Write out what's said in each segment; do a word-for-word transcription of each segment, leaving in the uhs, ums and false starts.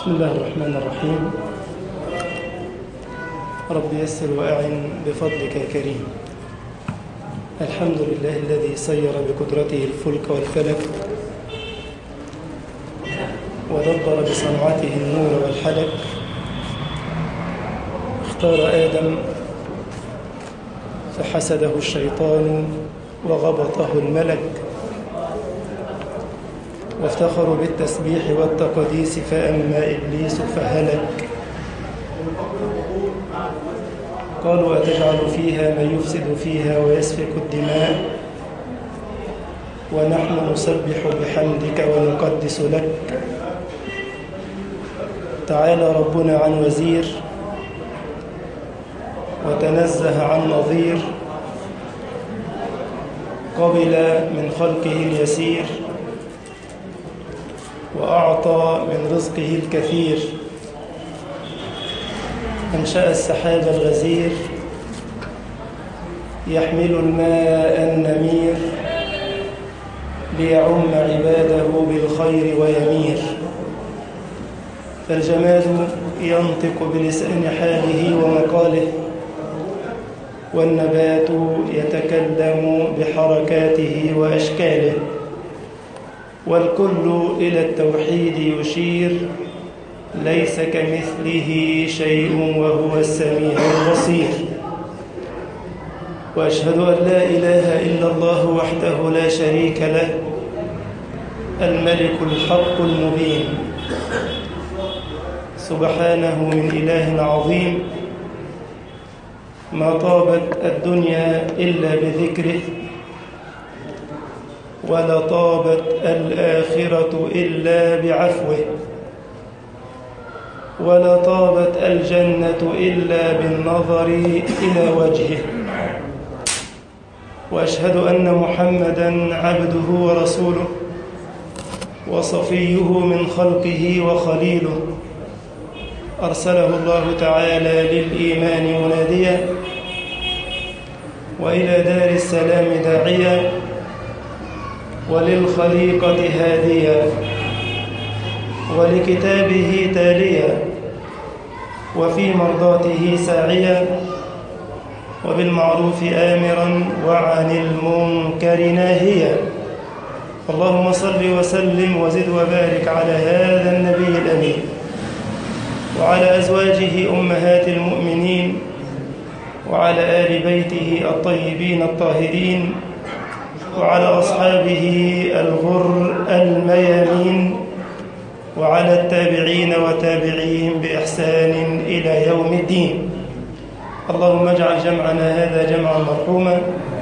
بسم الله الرحمن الرحيم. رب يسر وأعن بفضلك يا كريم. الحمد لله الذي سير بقدرته الفلك والفلك ودبر بصنعته النور والحلك. اختار آدم فحسده الشيطان وغبطه الملك، وافتخروا بالتسبيح والتقديس فأما إبليس فهلك. قالوا أتجعل فيها من يفسد فيها ويسفك الدماء ونحن نسبح بحمدك ونقدس لك. تعالى ربنا عن وزير وتنزه عن نظير، قبل من خلقه اليسير وأعطى من رزقه الكثير. أنشأ السحاب الغزير يحمل الماء النمير ليعم عباده بالخير ويمير. فالجماد ينطق بلسان حاله ومقاله، والنبات يتكلم بحركاته وأشكاله، والكل إلى التوحيد يشير. ليس كمثله شيء وهو السميع البصير. وأشهد أن لا إله إلا الله وحده لا شريك له، الملك الحق المبين، سبحانه من إله عظيم. ما طابت الدنيا إلا بذكره، ولا طابت الآخرة إلا بعفوه، ولا طابت الجنة إلا بالنظر إلى وجهه. وأشهد أن محمدًا عبده ورسوله وصفيه من خلقه وخليله، أرسله الله تعالى للإيمان مناديا وإلى دار السلام داعيا وللخليقة هاديا ولكتابه تاليا وفي مرضاته ساعيا وبالمعروف آمرا وعن المنكر ناهيا. اللهم صل وسلم وزد وبارك على هذا النبي الأمين وعلى أزواجه أمهات المؤمنين وعلى آل بيته الطيبين الطاهرين وعلى أصحابه الغر الميامين وعلى التابعين وتابعيهم بإحسان إلى يوم الدين. اللهم اجعل جمعنا هذا جمعا مرحوما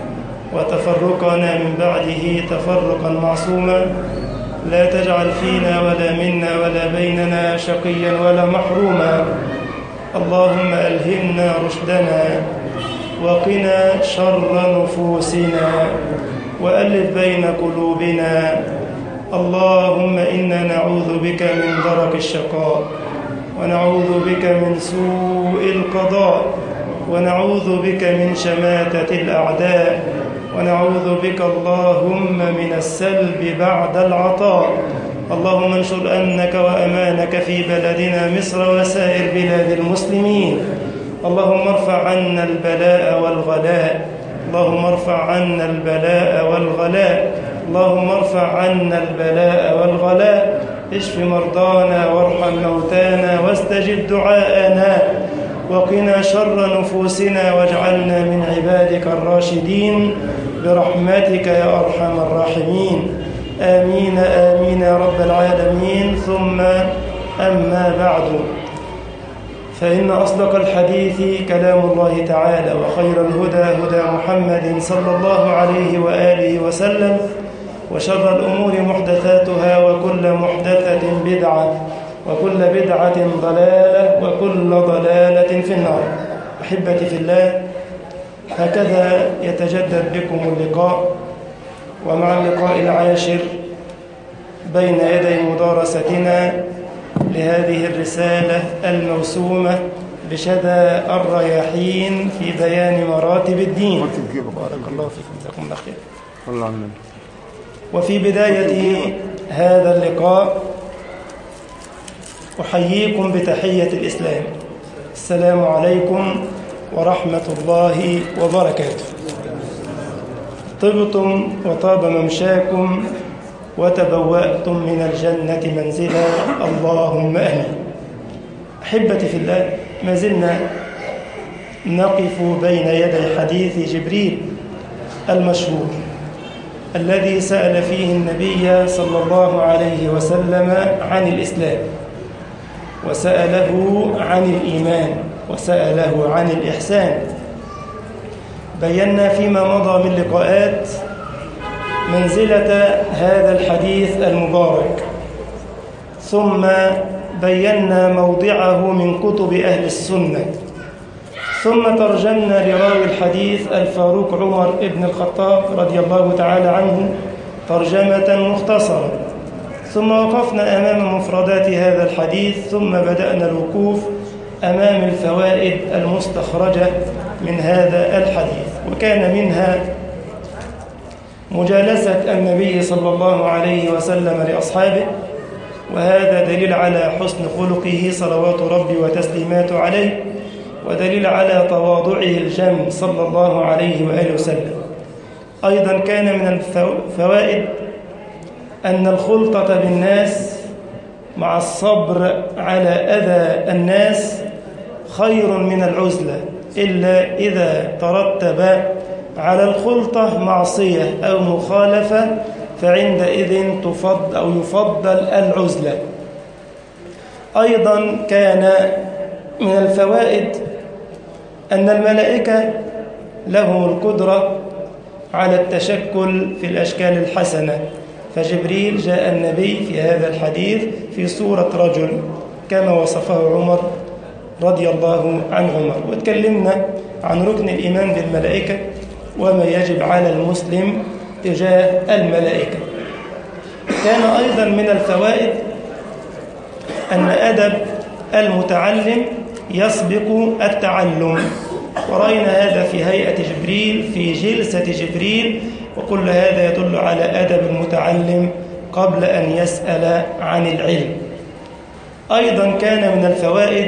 وتفرقنا من بعده تفرقا معصوما. لا تجعل فينا ولا منا ولا بيننا شقيا ولا محروما. اللهم ألهمنا رشدنا وقنا شر نفوسنا وألف بين قلوبنا. اللهم إنا نعوذ بك من درك الشقاء، ونعوذ بك من سوء القضاء، ونعوذ بك من شماتة الأعداء، ونعوذ بك اللهم من السلب بعد العطاء. اللهم انشر أمنك وأمانك في بلدنا مصر وسائر بلاد المسلمين. اللهم ارفع عنا البلاء والغلاء، اللهم ارفع عنا البلاء والغلاء، اللهم ارفع عنا البلاء والغلاء. اشف مرضانا وارحم موتانا واستجب دعاءنا وقنا شر نفوسنا واجعلنا من عبادك الراشدين برحمتك يا أرحم الراحمين. آمين آمين يا رب العالمين. ثم أما بعد، فإن أصدق الحديث كلام الله تعالى، وخير الهدى هدى محمد صلى الله عليه وآله وسلم، وشر الأمور محدثاتها، وكل محدثة بدعة، وكل بدعة ضلالة، وكل ضلالة في النار. أحبتي في الله، هكذا يتجدد بكم اللقاء، ومع اللقاء العاشر بين يدي مدارستنا لهذه الرسالة الموسومة بشذا الرياحين في بيان مراتب الدين. بارك الله فيكم، جزاكم الله خير. وفي بداية هذا اللقاء أحييكم بتحية الإسلام. السلام عليكم ورحمة الله وبركاته. طبتم وطاب ممشاكم وتبوأتم من الجنة منزلا، اللهم آمين. أحبتي في الله، ما زلنا نقف بين يدي حديث جبريل المشهور الذي سأل فيه النبي صلى الله عليه وسلم عن الإسلام، وسأله عن الإيمان، وسأله عن الإحسان. بينا فيما مضى من لقاءات منزلة هذا الحديث المبارك، ثم بينا موضعه من كتب أهل السنة، ثم ترجمنا لراوي الحديث الفاروق عمر بن الخطاب رضي الله تعالى عنه ترجمة مختصرة، ثم وقفنا أمام مفردات هذا الحديث، ثم بدأنا الوقوف أمام الفوائد المستخرجة من هذا الحديث، وكان منها مجالسة النبي صلى الله عليه وسلم لأصحابه، وهذا دليل على حسن خلقه صلوات ربي وتسليماته عليه، ودليل على تواضعه الجم صلى الله عليه وآله وسلم. أيضا كان من الفوائد أن الخلطة بالناس مع الصبر على أذى الناس خير من العزلة، إلا إذا ترتب على الخلطة معصية أو مخالفة فعندئذ تفضل أو يفضل العزلة. أيضا كان من الفوائد أن الملائكة لهم القدرة على التشكل في الأشكال الحسنة، فجبريل جاء النبي في هذا الحديث في صورة رجل كما وصفه عمر رضي الله عن عمر. وتكلمنا عن ركن الإيمان بالملائكة وما يجب على المسلم تجاه الملائكة. كان أيضا من الفوائد أن أدب المتعلم يسبق التعلم، ورأينا هذا في هيئة جبريل في جلسة جبريل، وكل هذا يدل على أدب المتعلم قبل أن يسأل عن العلم. أيضا كان من الفوائد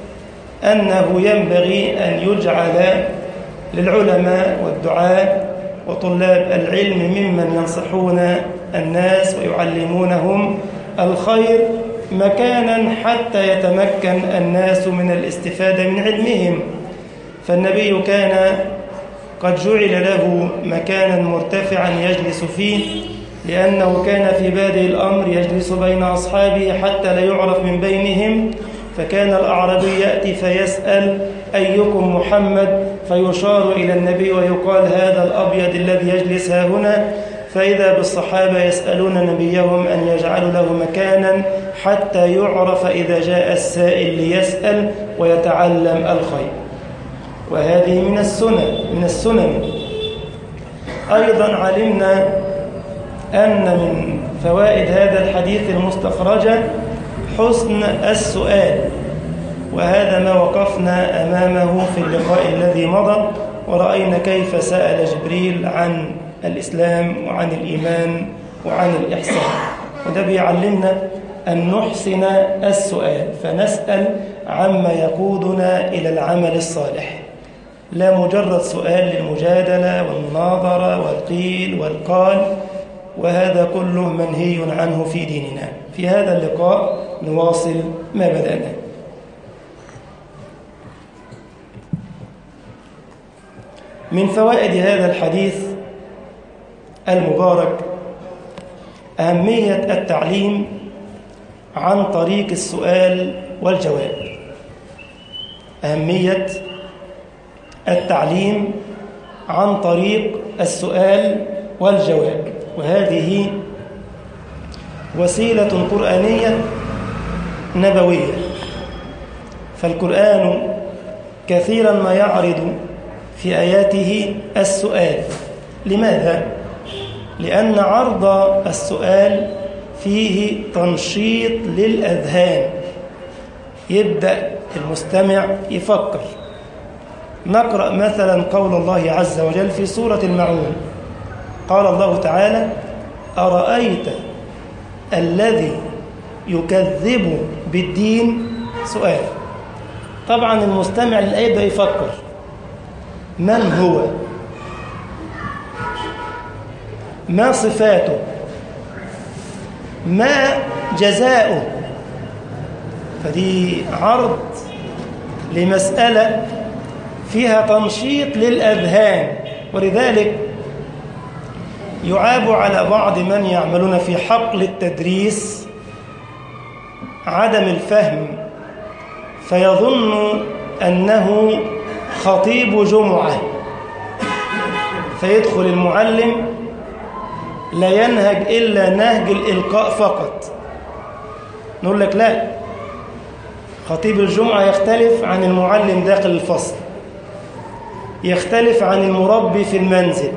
أنه ينبغي أن يجعل للعلماء والدعاة وطلاب العلم ممن ينصحون الناس ويعلمونهم الخير مكانا حتى يتمكن الناس من الاستفادة من علمهم. فالنبي كان قد جعل له مكانا مرتفعا يجلس فيه، لأنه كان في بادئ الأمر يجلس بين أصحابه حتى لا يعرف من بينهم، فكان الأعرابي يأتي فيسأل أيكم محمد، فيشار إلى النبي ويقال هذا الأبيض الذي يجلس ها هنا، فإذا بالصحابة يسألون نبيهم أن يجعلوا له مكانا حتى يعرف إذا جاء السائل ليسأل ويتعلم الخير. وهذه من السنن من السنن أيضا علمنا أن من فوائد هذا الحديث المستخرجة حسن السؤال، وهذا ما وقفنا أمامه في اللقاء الذي مضى، ورأينا كيف سأل جبريل عن الإسلام وعن الإيمان وعن الإحسان. وده بيعلمنا أن نحسن السؤال، فنسأل عما يقودنا إلى العمل الصالح، لا مجرد سؤال للمجادلة والمناظرة والقيل والقال، وهذا كله منهي عنه في ديننا. في هذا اللقاء نواصل ما بدأنا. من فوائد هذا الحديث المبارك أهمية التعليم عن طريق السؤال والجواب. أهمية التعليم عن طريق السؤال والجواب، وهذه وسيلة قرآنية نبوية. فالقرآن كثيرا ما يعرض في آياته السؤال. لماذا؟ لأن عرض السؤال فيه تنشيط للأذهان، يبدأ المستمع يفكر. نقرأ مثلا قول الله عز وجل في سورة المعون، قال الله تعالى: أرأيت الذي يكذب بالدين؟ سؤال. طبعا المستمع للآية ده يفكر من هو؟ ما صفاته؟ ما جزاؤه؟ فدي عرض لمسألة فيها تنشيط للأذهان، ولذلك يعاب على بعض من يعملون في حقل التدريس عدم الفهم، فيظن أنه خطيب جمعة، فيدخل المعلم لا ينهج إلا نهج الإلقاء فقط. نقول لك لا، خطيب الجمعة يختلف عن المعلم داخل الفصل، يختلف عن المربي في المنزل،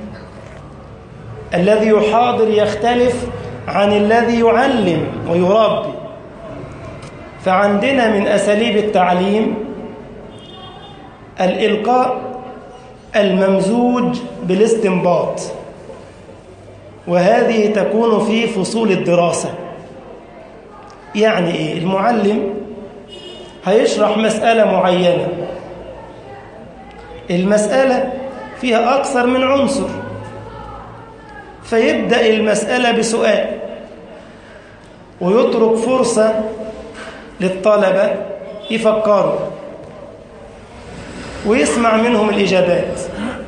الذي يحاضر يختلف عن الذي يعلم ويربي. فعندنا من أساليب التعليم الإلقاء الممزوج بالاستنباط، وهذه تكون في فصول الدراسة. يعني إيه؟ المعلم هيشرح مسألة معينة، المسألة فيها أكثر من عنصر، فيبدأ المسألة بسؤال ويترك فرصة للطلبة يفكروا ويسمع منهم الإجابات.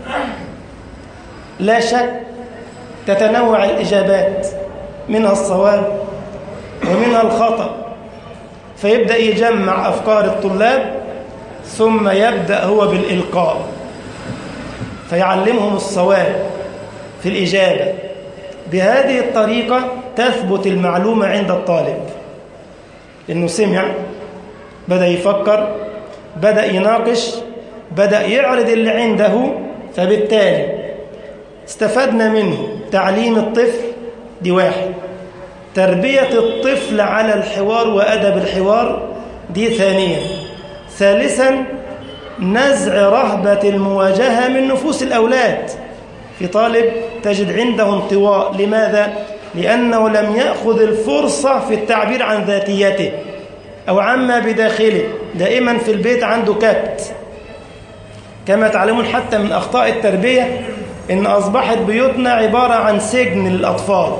لا شك تتنوع الإجابات، منها الصواب ومنها الخطأ، فيبدأ يجمع أفكار الطلاب ثم يبدأ هو بالإلقاء فيعلمهم الصواب في الإجابة. بهذه الطريقة تثبت المعلومة عند الطالب، إنه سمع، بدأ يفكر، بدأ يناقش، بدأ يعرض اللي عنده، فبالتالي استفدنا منه تعليم الطفل، دي واحد. تربية الطفل على الحوار وأدب الحوار، دي ثانيا. ثالثا نزع رهبة المواجهة من نفوس الأولاد. في طالب تجد عنده انطواء، لماذا؟ لأنه لم يأخذ الفرصة في التعبير عن ذاتيته أو عما بداخله، دائما في البيت عنده كبت. كما تعلمون حتى من أخطاء التربية إن أصبحت بيوتنا عبارة عن سجن للأطفال.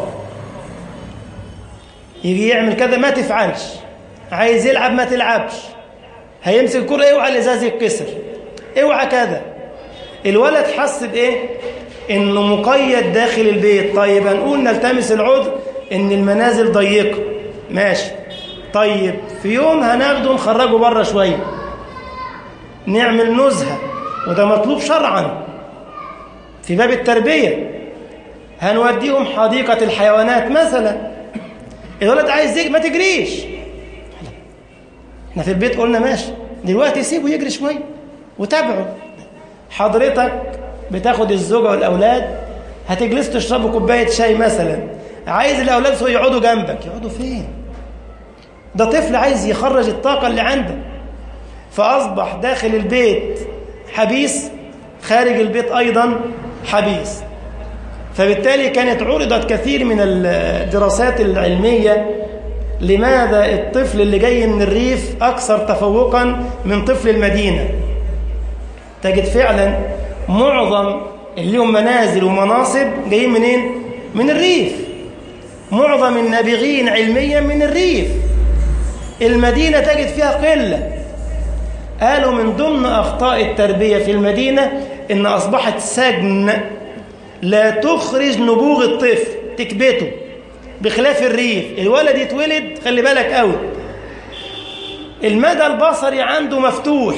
يجي يعمل كذا ما تفعلش، عايز يلعب ما تلعبش، هيمسك الكرة اوعى الازاز يتكسر، اوعى كذا. الولد حس بايه؟ انه مقيد داخل البيت. طيب هنقول نلتمس العذر ان المنازل ضيقه، ماشي. طيب في يوم هناخده نخرجه بره شويه، نعمل نزهه، وده مطلوب شرعا في باب التربيه. هنوديهم حديقه الحيوانات مثلا، الولد عايز يجري، ما تجريش. احنا في البيت قلنا ماشي، دلوقتي سيبه يجري شويه وتابعه. حضرتك بتاخد الزوجه والاولاد، هتجلس تشربوا كوبايه شاي مثلا، عايز الاولاد يقعدوا جنبك، يقعدوا فين؟ ده طفل عايز يخرج الطاقه اللي عنده، فاصبح داخل البيت حبيس، خارج البيت ايضا حبيس. فبالتالي كانت عرضت كثير من الدراسات العلميه لماذا الطفل اللي جاي من الريف أكثر تفوقا من طفل المدينة. تجد فعلا معظم اللي هم منازل ومناصب جايين منين؟ من الريف. معظم النابغين علميا من الريف. المدينة تجد فيها قلة. قالوا من ضمن أخطاء التربية في المدينة إن أصبحت سجن، لا تخرج نبوغ الطفل، تكبته. بخلاف الريف، الولد يتولد خلي بالك قوي، المدى البصري عنده مفتوح،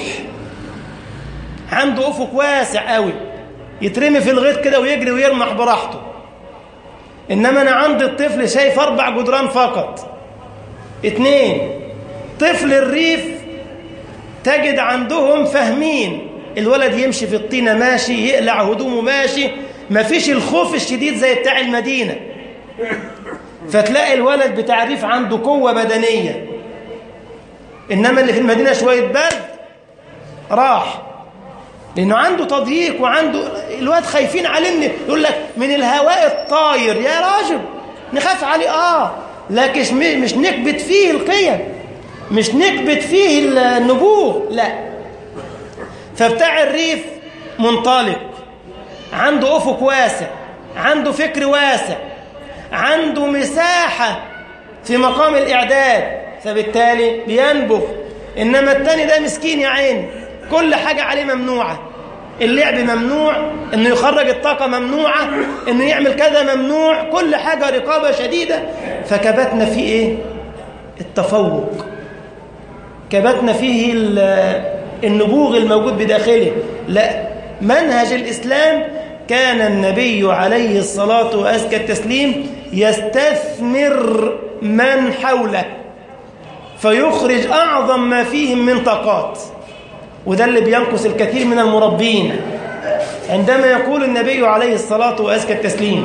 عنده أفق واسع قوي، يترمي في الغيط كده ويجري ويرمح براحته. إنما أنا عندي الطفل شايف أربع جدران فقط. اتنين، طفل الريف تجد عندهم فاهمين، الولد يمشي في الطينة ماشي، يقلع هدومه ماشي، مفيش الخوف الشديد زي بتاع المدينة. فتلاقي الولد بتاع الريف عنده قوة بدنية، إنما اللي في المدينة شوية برد راح، لأنه عنده تضييق وعنده الواد خايفين عليه. يقول لك من الهواء الطاير، يا راجل نخاف عليه. آه لكن مش نكبت فيه القيم، مش نكبت فيه النبوغ، لا. فبتاع الريف منطلق، عنده أفق واسع، عنده فكر واسع، عنده مساحة في مقام الإعداد، فبالتالي بينبغ. إنما التاني ده مسكين يا عين، كل حاجة عليه ممنوعة، اللعب ممنوع، إنه يخرج الطاقة ممنوعة، إنه يعمل كذا ممنوع، كل حاجة رقابة شديدة. فكبتنا فيه إيه؟ التفوق، كبتنا فيه النبوغ الموجود بداخله. لا، منهج الإسلام كان النبي عليه الصلاة وأزكى التسليم يستثمر من حوله فيخرج أعظم ما فيهم من طاقات. وده اللي بينقص الكثير من المربين. عندما يقول النبي عليه الصلاة وأزكى التسليم: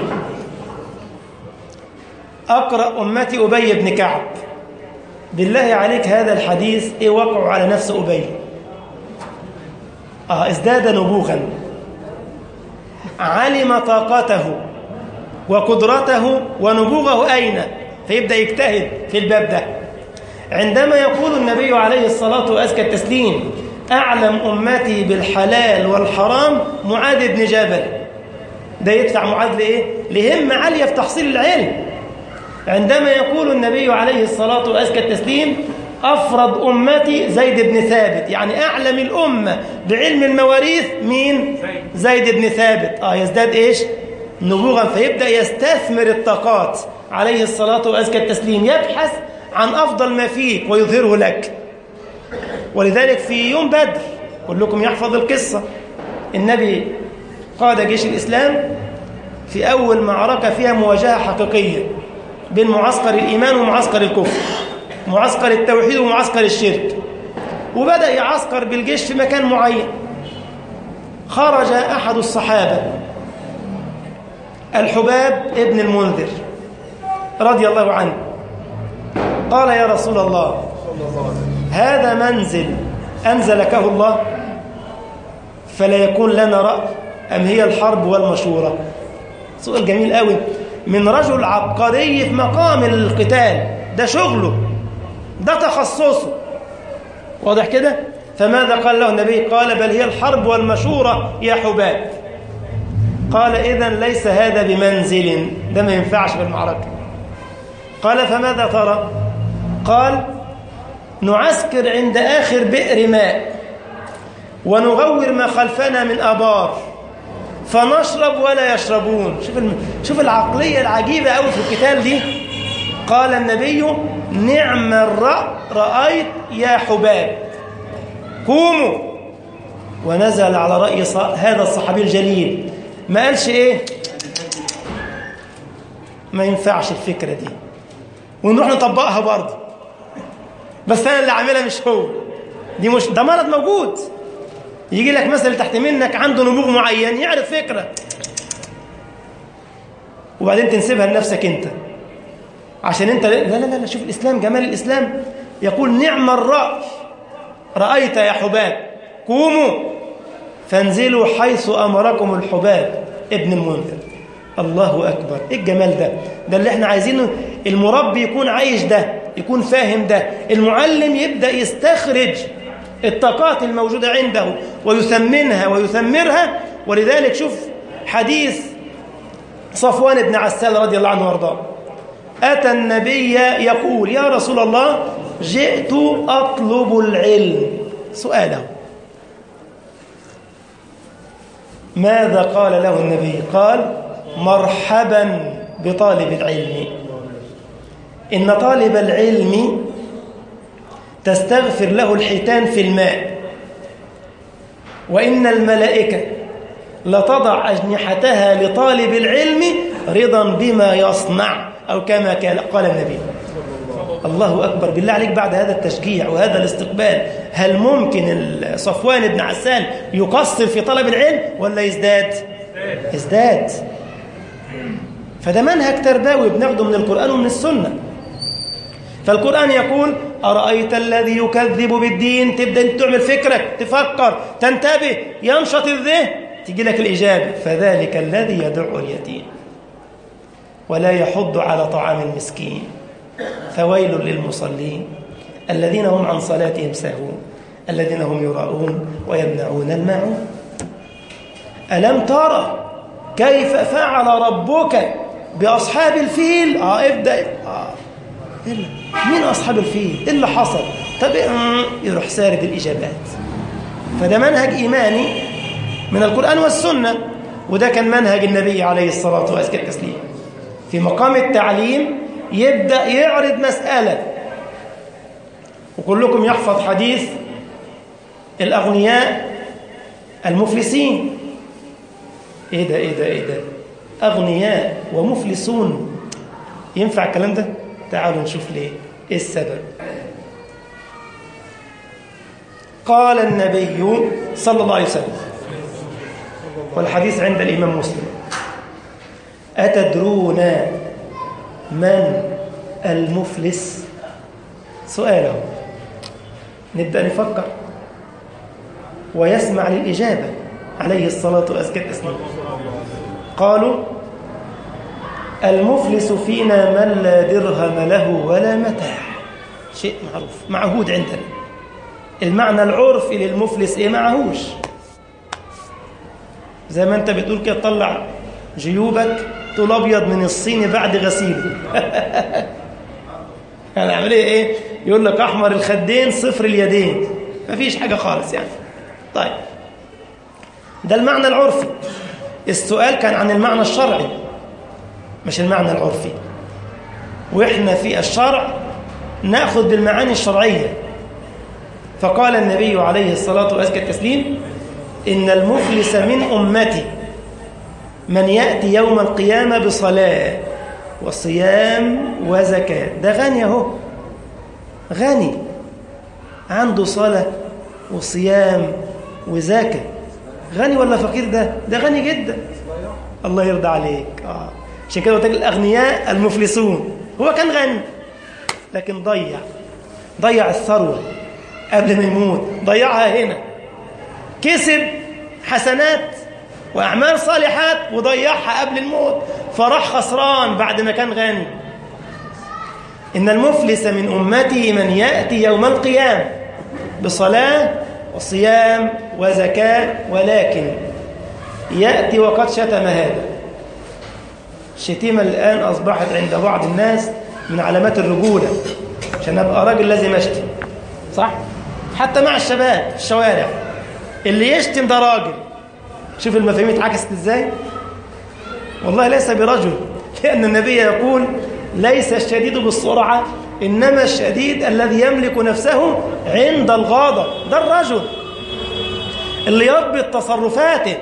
أقرأ أمتي أبي بن كعب، بالله عليك هذا الحديث إيه وقعه على نفس أبي؟ آه ازداد نبوغا، علم طاقته وقدرته ونبوغه أين، فيبدأ يجتهد في الباب ده. عندما يقول النبي عليه الصلاة وأزكى التسليم: أعلم أمتي بالحلال والحرام معاذ بن جبل، ده يدفع معاذ لإيه؟ لهمة عالية في تحصيل العلم. عندما يقول النبي عليه الصلاة وأزكى التسليم: أفرض أمتي زيد بن ثابت، يعني أعلم الأمة بعلم المواريث مين؟ زيد بن ثابت. آه يزداد إيش؟ نبوغا، فيبدأ يستثمر الطاقات عليه الصلاة وأزكى التسليم، يبحث عن أفضل ما فيك ويظهره لك. ولذلك في يوم بدر، كلكم يحفظ القصة، النبي قاد جيش الإسلام في أول معركة فيها مواجهة حقيقية بين معسكر الإيمان ومعسكر الكفر، معسكر التوحيد ومعسكر الشرك، وبدأ يعسكر بالجيش في مكان معين. خرج أحد الصحابة الحباب ابن المنذر رضي الله عنه، قال: يا رسول الله، هذا منزل أنزلكه الله، فلا يكون لنا رأي أم هي الحرب والمشورة؟ سؤال جميل قوي من رجل عبقري في مقام القتال، ده شغله، ده تخصصه، واضح كده؟ فماذا قال له النبي؟ قال: بل هي الحرب والمشورة يا حباب. قال: إذن ليس هذا بمنزل، ده ما ينفعش في المعركة. قال: فماذا ترى؟ قال: نعسكر عند آخر بئر ماء ونغور ما خلفنا من أبار فنشرب ولا يشربون. شوف الم... شوف العقلية العجيبة أوي في القتال دي. قال النبي: نعم الرأي رأيت يا حباب، قوموا. ونزل على رأي ص... هذا الصحابي الجليل، ما قالش إيه؟ ما ينفعش الفكرة دي، ونروح نطبقها برضه، بس أنا اللي عاملها مش هو. دي مش ده مرض موجود. يجي لك مثلا تحت منك عنده نبوغ معين، يعرف فكرة وبعدين تنسبها لنفسك أنت عشان أنت. لا لا لا، شوف الإسلام، جمال الإسلام. يقول: نعم الرأي رأيت يا حباب، قوموا فانزلوا حيث أمركم الحباب ابن المنذر. الله أكبر، إيه الجمال ده؟ ده اللي احنا عايزينه. المربي يكون عايش ده، يكون فاهم ده. المعلم يبدأ يستخرج الطاقات الموجودة عنده ويثمنها ويثمرها. ولذلك شوف حديث صفوان بن عسال رضي الله عنه وارضاه، أتى النبي يقول: يا رسول الله، جئت أطلب العلم. سؤاله ماذا قال له النبي؟ قال: مرحبا بطالب العلم، إن طالب العلم تستغفر له الحيتان في الماء، وإن الملائكة لتضع أجنحتها لطالب العلم رضا بما يصنع، أو كما قال النبي. الله أكبر. بالله عليك، بعد هذا التشجيع وهذا الاستقبال، هل ممكن صفوان بن عسال يقصر في طلب العلم ولا يزداد؟ يزداد. فده منهج تربوي بناخده من القرآن ومن السنة. فالقرآن يقول: أرأيت الذي يكذب بالدين. تبدأ تعمل فكرك، تفكر، تنتبه، ينشط الذهن، تجي لك الإجابة: فذلك الذي يدعو اليتيم ولا يحض على طعام المسكين. فويل للمصلين الذين هم عن صلاتهم ساهون الذين هم يراءون ويمنعون الماعون. ألم ترى كيف فعل ربك بأصحاب الفيل؟ آه ابدأ. آه. إلا. مين أصحاب الفيل؟ إيه اللي حصل؟ طب يروح سارد الإجابات. فده منهج إيماني من القرآن والسنة، وده كان منهج النبي عليه الصلاة وأزكى التسليم. في مقام التعليم يبدأ يعرض مسألة، وكلكم يحفظ حديث الأغنياء المفلسين. إيه ده إيه ده إيه ده أغنياء ومفلسون، ينفع الكلام ده؟ تعالوا نشوف ليه، إيه السبب. قال النبي صلى الله عليه وسلم، والحديث عند الإمام مسلم: أتدرون من المفلس؟ سؤاله، نبدأ نفكر ويسمع للإجابة عليه الصلاة وأزكى التسليم. قالوا: المفلس فينا من لا درهم له ولا متاع. شيء معروف معهود عندنا. المعنى العرفي للمفلس إيه؟ معهوش. زي ما أنت بتقول كده، تطلع جيوبك تقول أبيض من الصين بعد غسيله. يعني عملية إيه؟ يقول لك أحمر الخدين صفر اليدين، مفيش حاجة خالص يعني. طيب، ده المعنى العرفي. السؤال كان عن المعنى الشرعي مش المعنى العرفي، وإحنا في الشرع نأخذ بالمعاني الشرعية. فقال النبي عليه الصلاة وأزكى التسليم: إن المفلس من أمتي من يأتي يوم القيامة بصلاة وصيام وزكاة. ده غني اهو، غني عنده صلاة وصيام وزكاة. غني ولا فقير؟ ده ده غني جدا. الله يرضى عليك. آه. عشان كده قلت لك الأغنياء المفلسون. هو كان غني لكن ضيع ضيع الثروة قبل ما يموت، ضيعها هنا. كسب حسنات وأعمال صالحات وضيعها قبل الموت، فراح خسران بعد ما كان غني. إن المفلس من أمتي من يأتي يوم القيامة بصلاة وصيام وزكاة، ولكن يأتي وقد شتم هذا. الشتيمة الآن أصبحت عند بعض الناس من علامات الرجولة. عشان أبقى راجل لازم أشتم، صح؟ حتى مع الشباب في الشوارع اللي يشتم ده راجل. شوف المفاهيم اتعكست ازاي. والله ليس برجل، لأن النبي يقول: ليس الشديد بالسرعة إنما الشديد الذي يملك نفسه عند الغضب. ده الرجل اللي يضبط تصرفاته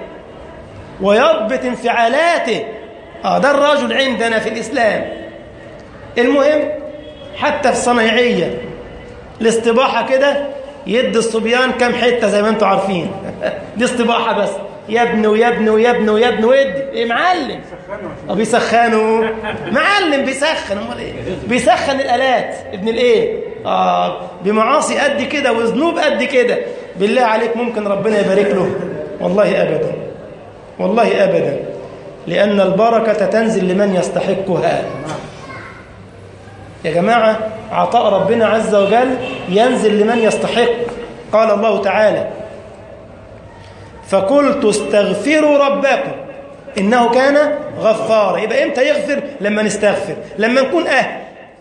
ويضبط انفعالاته. آه ده الرجل عندنا في الإسلام. المهم حتى في الصنايعية الاستباحة كده يدي الصبيان كم حتة زي ما انتم عارفين. دي استباحة بس، يبنوا ويبنوا ويبنوا ويبنوا ويدي. ايه معلم؟ اه بيسخنوا. معلم بيسخن. امال ايه؟ بيسخن الالات. ابن الايه؟ اه بمعاصي قد كده وذنوب قد كده. بالله عليك ممكن ربنا يبارك له؟ والله ابدا، والله ابدا، لان البركه تنزل لمن يستحقها. يا جماعه عطاء ربنا عز وجل ينزل لمن يستحق. قال الله تعالى: فقلت استغفروا ربكم إنه كان غفارا. يبقى إمتى يغفر؟ لما نستغفر، لما نكون أهل.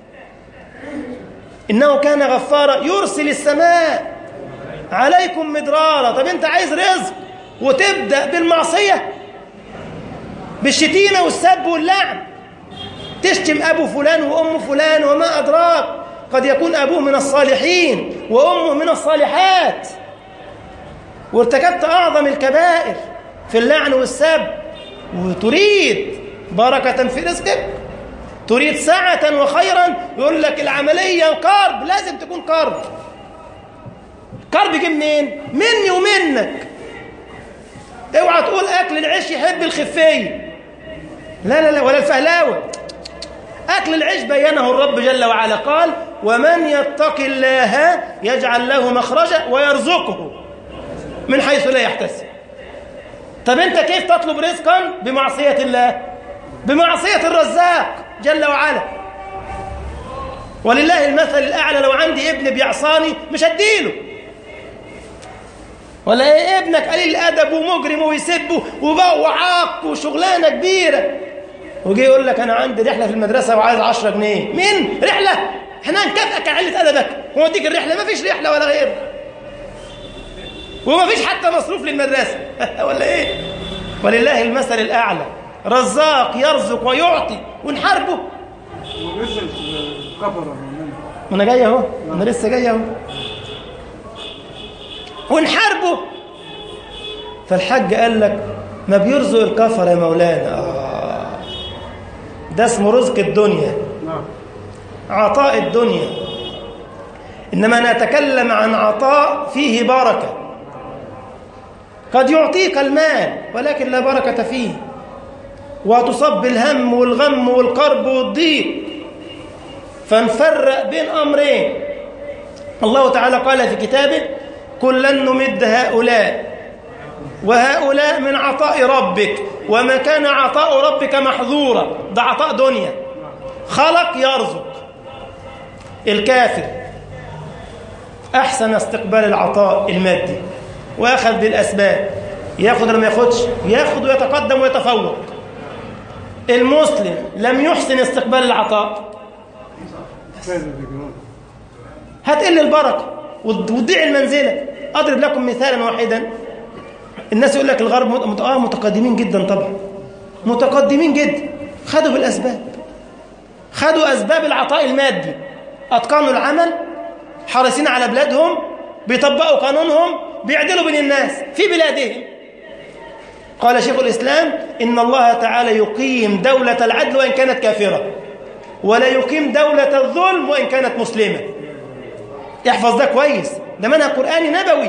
إنه كان غفارا يرسل السماء عليكم مدرارا. طب أنت عايز رزق وتبدأ بالمعصية، بالشتيمة والسب واللعن، تشتم أبو فلان وأم فلان وما أدراك، قد يكون أبوه من الصالحين وأمه من الصالحات، وارتكبت أعظم الكبائر في اللعن والسب، وتريد بركة في رزقك، تريد سعة وخيرا. يقول لك العملية كرب، لازم تكون كرب. كرب يجي منين؟ مني ومنك. اوعى تقول أكل العيش يحب الخفية، لا لا لا، ولا الفهلاوة. أكل العيش بينه الرب جل وعلا، قال: ومن يتق الله يجعل له مخرجا ويرزقه من حيث لا يحتسب. طب أنت كيف تطلب رزقا؟ بمعصية الله، بمعصية الرزاق جل وعلا. ولله المثل الأعلى، لو عندي ابن بيعصاني مش هديله. ولا ايه ابنك قليل الأدب ومجرم ويسبه وعاق وشغلانة كبيرة، وجي يقول لك أنا عندي رحلة في المدرسة وعايز عشرة جنيه. مين؟ رحلة؟ احنا هنكافئك على قلة أدبك ونوديك الرحلة؟ ما فيش رحلة ولا غير، وما فيش حتى مصروف للمدرسة ولا ايه؟ ولله المثل الأعلى، رزاق يرزق ويعطي ونحاربه. ما انا جاي اهو، انا لسه جاي اهو، ونحاربه. فالحاج قال لك ما بيرزق الكفر يا مولانا. آه. ده اسمه رزق الدنيا، عطاء الدنيا. إنما نتكلم عن عطاء فيه بركة. قد يعطيك المال ولكن لا بركة فيه، وتصب بالهم والغم والقرب والضيق. فنفرق بين أمرين. الله تعالى قال في كتابه كلا نمد هؤلاء وهؤلاء من عطاء ربك وما كان عطاء ربك محظورا. ده عطاء دنيا، خلق يرزق. الكافر أحسن استقبال العطاء المادي وأخذ بالأسباب، يأخذ لما يأخذش، يأخذ ويتقدم ويتفوق. المسلم لم يحسن استقبال العطاء، هتقل البركة وتضيع المنزلة. أضرب لكم مثالا واحدا. الناس يقول لك الغرب آه متقدمين جدا، طبعا متقدمين جدا، خدوا بالأسباب، خدوا أسباب العطاء المادي، أتقنوا العمل، حريصين على بلادهم، بيطبقوا قانونهم، بيعدلوا بين الناس في بلادهم. قال شيخ الإسلام إن الله تعالى يقيم دولة العدل وإن كانت كافرة، ولا يقيم دولة الظلم وإن كانت مسلمة. احفظ ده كويس، ده منهج قرآني نبوي.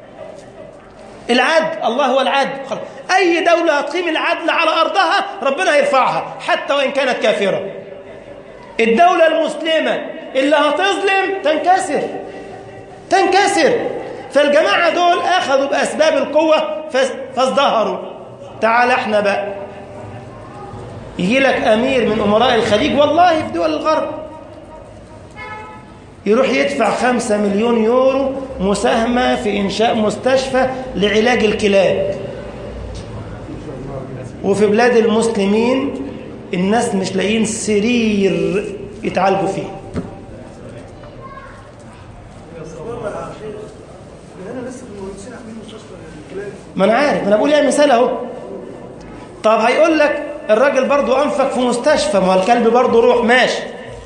العدل، الله هو العدل. أي دولة هتقيم العدل على أرضها ربنا هيرفعها حتى وإن كانت كافرة. الدولة المسلمة اللي هتظلم تنكسر تنكسر. فالجماعة دول أخذوا بأسباب القوة فازدهروا. تعال احنا بقى، يجي لك أمير من أمراء الخليج والله في دول الغرب، يروح يدفع خمسة مليون يورو مساهمة في إنشاء مستشفى لعلاج الكلاب. وفي بلاد المسلمين الناس مش لاقيين سرير يتعالجوا فيه. ما أنا عارف، ما أنا بقول يعني مثال أهو. طب هيقول لك الراجل برضو أنفق في مستشفى، ما الكلب برضو روح، ماشي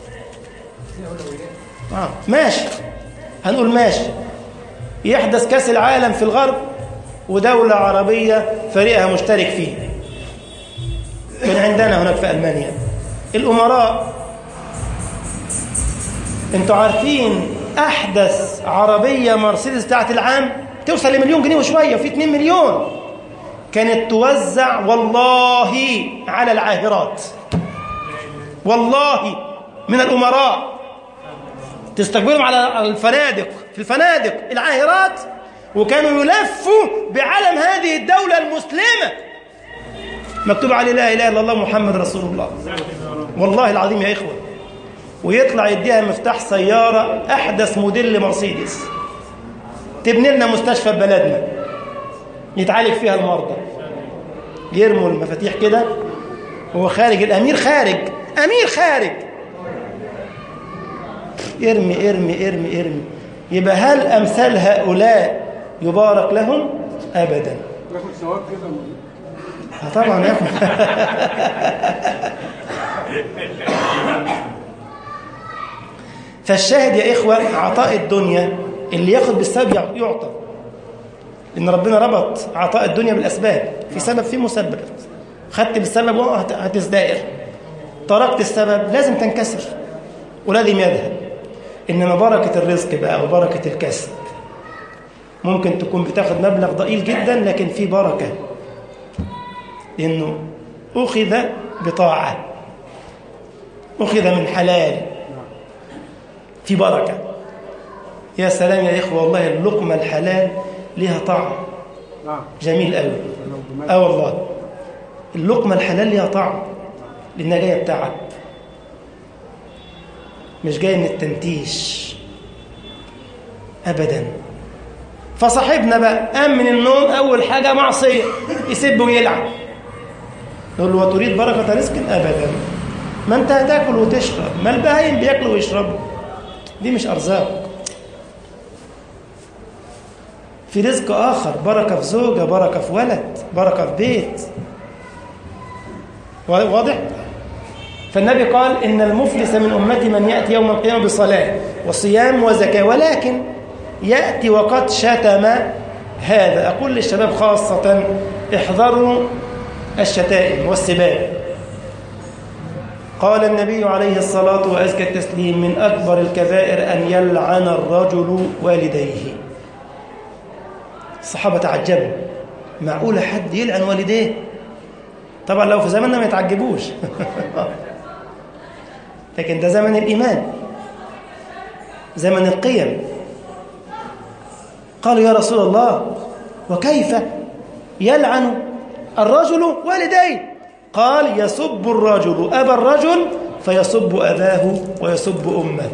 آه ماشي، هنقول ماشي. يحدث كأس العالم في الغرب ودولة عربية فريقها مشترك فيه، من عندنا هناك في ألمانيا. الأمراء، انتوا عارفين أحدث عربية مرسيدس بتاعت العام توصل لمليون جنيه وشوية، وفي اتنين مليون، كانت توزع والله على العاهرات، والله من الأمراء تستقبلهم على الفنادق، في الفنادق العاهرات، وكانوا يلفوا بعلم هذه الدولة المسلمة مكتوب عليه لا إله إلا الله محمد رسول الله، والله العظيم يا إخوة. ويطلع يديها مفتاح سيارة أحدث موديل مرسيدس، تبني لنا مستشفى ببلدنا يتعالج فيها المرضى. يرموا المفاتيح كده، هو خارج، الأمير خارج، أمير خارج، ارمي ارمي ارمي ارمي. يبقى هل أمثال هؤلاء يبارك لهم؟ أبدا. طبعا يا أخي. فالشاهد يا إخوة، عطاء الدنيا اللي ياخد بالسبب يعطى، لأن ربنا ربط عطاء الدنيا بالأسباب، في سبب في مسبب. خدت بالسبب هتزدائر، تركت السبب لازم تنكسر ولازم يذهب. إنما بركة الرزق بقى وبركة الكسب، ممكن تكون بتاخد مبلغ ضئيل جدا لكن في بركة، لأنه أخذ بطاعة، أخذ من حلال، في بركة. يا سلام يا إخوة، والله اللقمة الحلال لها طعم جميل قوي. آه والله اللقمة الحلال لها طعم، لأنها جاية بتعب. مش جاي من التنتيش أبدا. فصاحبنا بقى قام من النوم أول حاجة معصية، يسب ويلعب. نقول له وتريد بركة رزق؟ أبدا، ما أنت هتاكل وتشرب، ما البهايم بياكلوا ويشربوا، دي مش أرزاق. في رزق آخر، بركة في زوجة، بركة في ولد، بركة في بيت. واضح؟ فالنبي قال إن المفلس من أمتي من يأتي يوم القيامة بصلاة وصيام وزكاة ولكن يأتي وقد شتم هذا. أقول للشباب خاصة احذروا الشتائم والسباب. قال النبي عليه الصلاة وأزكى التسليم من أكبر الكبائر أن يلعن الرجل والديه. الصحابة تعجبوا، معقولة حد يلعن والديه؟ طبعا لو في زماننا ما يتعجبوش لكن ده زمن الإيمان، زمن القيم. قالوا يا رسول الله وكيف يلعن الرجل والديه؟ قال يسب الرجل أبا الرجل فيسب أباه ويسب أمه.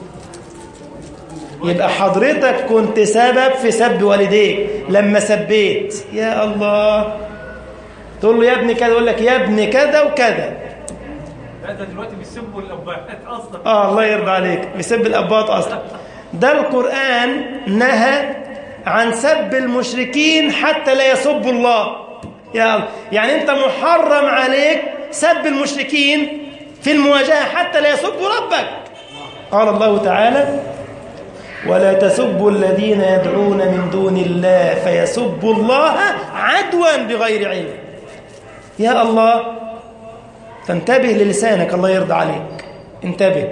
يبقى حضرتك كنت سبب في سب والديك لما سبيت. يا الله، تقول له يا ابني كذا، يقول لك يا ابني كذا وكذا. هذا دلوقتي بيسبوا الأبهات أصلا. آه الله يرضى عليك، بيسب الأبهات أصلا. ده القرآن نهى عن سب المشركين حتى لا يسبوا الله. يا الله، يعني أنت محرم عليك سب المشركين في المواجهة حتى لا يسبوا ربك. قال الله تعالى ولا تسبوا الذين يدعون من دون الله فيسبوا الله عدوا بغير علم. يا الله، فانتبه للسانك، الله يرضى عليك، انتبه،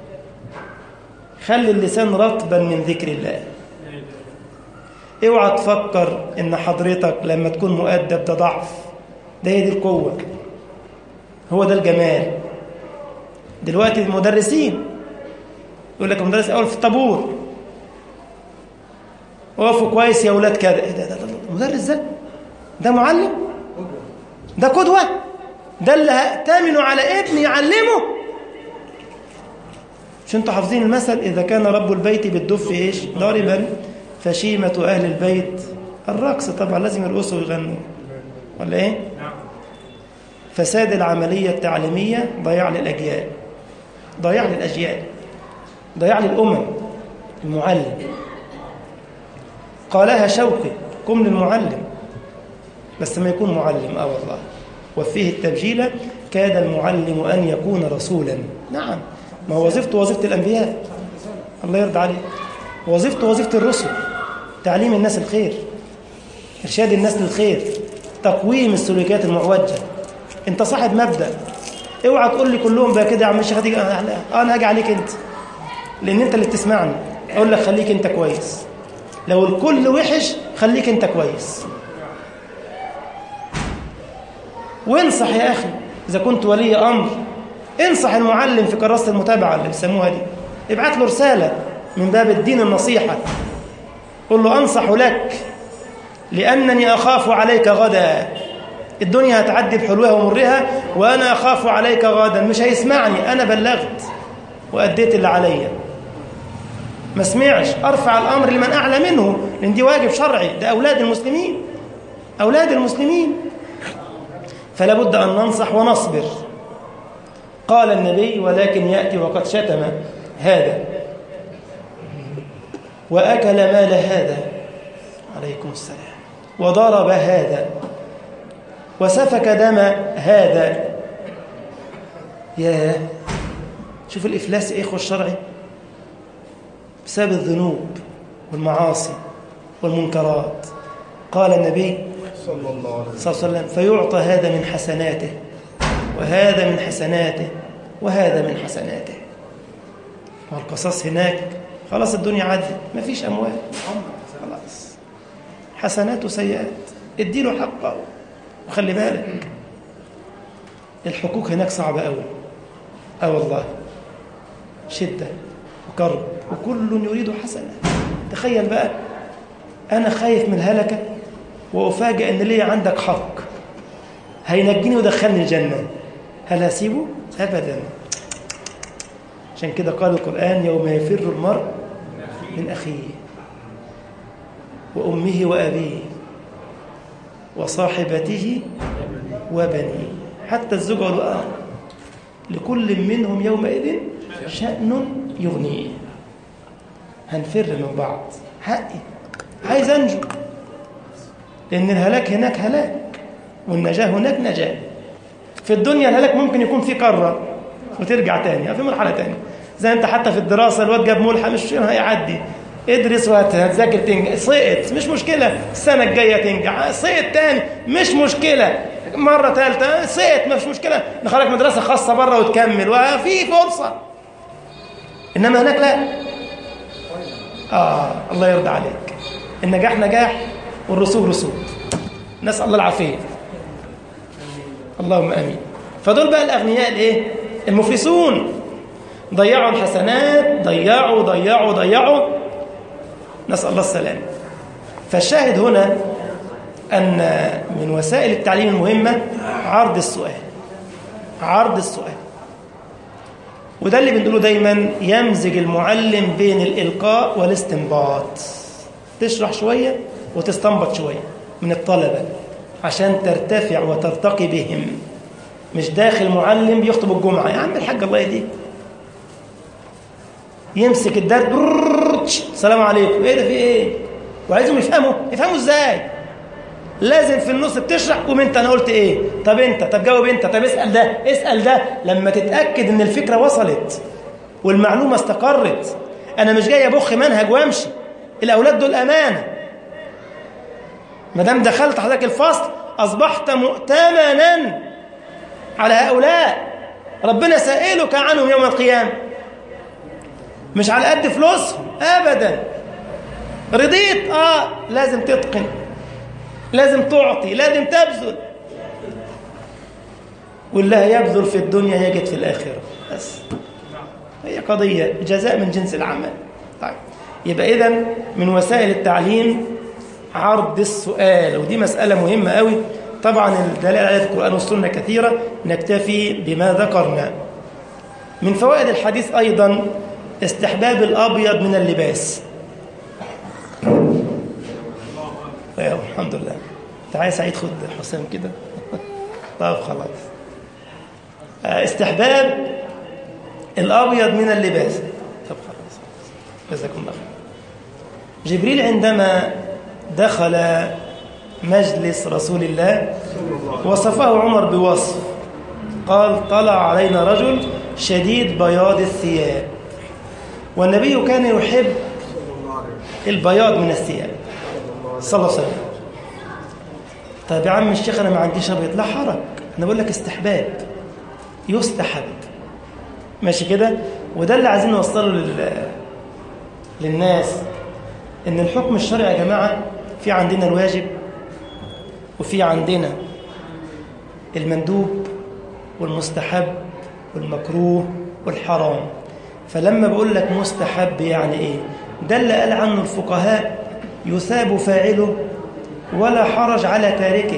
خلي اللسان رطبا من ذكر الله. اوعى تفكر ان حضرتك لما تكون مؤدب ده ضعف، ده هي دي القوة، هو ده الجمال. دلوقتي المدرسين يقول لك المدرس اول في الطابور وقفوا كويس يا اولاد كذا. ايه ده؟ ده المدرس ده ده معلم، ده قدوة، ده اللي هأتمنوا على ابني يعلمه. مش انتوا حافظين المثل إذا كان رب البيت بالدف إيش ضاربا فشيمة أهل البيت الرقص. طبعا لازم يرقصوا ويغنوا ولا إيه؟ فساد العملية التعليمية ضياع للأجيال، ضياع للأجيال، ضياع للأمم. المعلم قالها شوقي قم للمعلم، بس ما يكون معلم. آه والله، وفيه التبجيل كاد المعلم أن يكون رسولا. نعم، ما هو وظيفته وظيفة الأنبياء، الله يرضى عليه، وظيفته وظيفة الرسل، تعليم الناس الخير، إرشاد الناس للخير، تقويم السلوكيات المعوجة. أنت صاحب مبدأ، اوعى تقول لي كلهم بقى كده يا عم الشيخ هتيجي أنا هاجي عليك أنت، لأن أنت اللي بتسمعني. أقول لك خليك أنت كويس، لو الكل وحش خليك أنت كويس. وانصح يا أخي، إذا كنت ولي أمر انصح المعلم في كراسة المتابعة اللي بيسموها دي، ابعت له رسالة من باب الدين النصيحة، قل له أنصح لك لأنني أخاف عليك غدا. الدنيا هتعدي بحلوها ومرها وأنا أخاف عليك غدا. مش هيسمعني، أنا بلغت وأديت اللي عليا، ما سمعش أرفع الأمر لمن أعلى منه، لأن دي واجب شرعي، ده أولاد المسلمين، أولاد المسلمين، فلا بد أن ننصح ونصبر. قال النبي ولكن يأتي وقد شتم هذا وأكل مال هذا عليكم السلام وضرب هذا وسفك دم هذا. يا شوف الإفلاس يا إخوة الشرعي بسبب الذنوب والمعاصي والمنكرات. قال النبي صلى الله عليه وسلم فيعطى هذا من حسناته وهذا من حسناته وهذا من حسناته. والقصاص هناك خلاص، الدنيا عدت، ما فيش أموال، خلاص حسنات وسيئات، اديله حقه. وخلي بالك الحقوق هناك صعبة أوي، أه والله، شدة وكرب وكل يريد حسنة. تخيل بقى أنا خايف من الهلكة وأفاجأ أن لي عندك حق هينجيني ودخلني الجنة، هل هسيبه؟ أبدا. عشان كده قال القرآن يوم يفر المرء من أخيه وأمه وأبيه وصاحبته وبنيه، حتى الزوج والأخ لكل منهم يومئذ شأن يغنيه. هنفر من بعض، حقي عايز أنجو، لأن الهلاك هناك هلاك والنجاة هناك نجاة. في الدنيا الهلاك ممكن يكون في قارة وترجع تاني أو في مرحلة تاني، زي أنت حتى في الدراسة الواد جاب ملحق مش هيعدي، ادرس وهتذاكر تنجح، سقط مش مشكلة، السنة الجاية تنجح، سقط تاني مش مشكلة، مرة ثالثة سقط مش مشكلة، نخرج مدرسة خاصة بره وتكمل وفي فرصة. إنما هناك لا. آه الله يرضى عليك، النجاح نجاح والرسوب رسوب، نسأل الله العافية، اللهم آمين. فدول بقى الأغنياء الإيه؟ المفلسون، ضيعوا الحسنات، ضيعوا ضيعوا ضيعوا، نسأل الله السلام. فالشاهد هنا أن من وسائل التعليم المهمة عرض السؤال، عرض السؤال، وده اللي بنقوله دايما، يمزج المعلم بين الإلقاء والاستنباط، تشرح شوية وتستنبط شوية من الطلبة عشان ترتفع وترتقي بهم. مش داخل معلم بيخطب الجمعة يا عم الحاج الله يهديك، يمسك الدرس السلام عليكم، ايه ده في ايه، وعايزهم يفهموا يفهموا ازاي. لازم في النص بتشرح قوم انت انا قلت ايه، طب انت، طب جاوب انت، طب اسال ده اسال ده، لما تتاكد ان الفكره وصلت والمعلومه استقرت. انا مش جاي ابخ منهج وامشي، الاولاد دول امانه. ما دام دخلت حضرتك الفصل اصبحت مؤتمنا على هؤلاء، ربنا سائلك عنهم يوم القيامه، مش على قد فلوسهم ابدا. رضيت اه لازم تتقن، لازم تعطي، لازم تبذل، والله يبذل في الدنيا يجد في الآخرة، بس هي قضية جزاء من جنس العمل. طيب يبقى إذن من وسائل التعليم عرض السؤال، ودي مسألة مهمة قوي. طبعا الدلالة على القرآن والسنة كثيرة، نكتفي بما ذكرنا. من فوائد الحديث أيضا استحباب الأبيض من اللباس. طيب الحمد لله. تعالى سعيد خد حسام كده. طيب خلاص. استحباب الأبيض من اللباس. طب خلاص جزاكم الله خير. جبريل عندما دخل مجلس رسول الله وصفه عمر بوصف، قال طلع علينا رجل شديد بياض الثياب، والنبي كان يحب البياض من الثياب صلى الله عليه وسلم. طيب يا عم الشيخ أنا ما عنديش أبيض، لا حرج، أنا بقول لك استحباب، يستحب، ماشي كده. وده اللي عايزين نوصله لل... للناس، إن الحكم الشرعي يا جماعة في عندنا الواجب وفي عندنا المندوب والمستحب والمكروه والحرام. فلما بقول لك مستحب يعني إيه؟ ده اللي قال عنه الفقهاء يثاب فاعله ولا حرج على تاركه،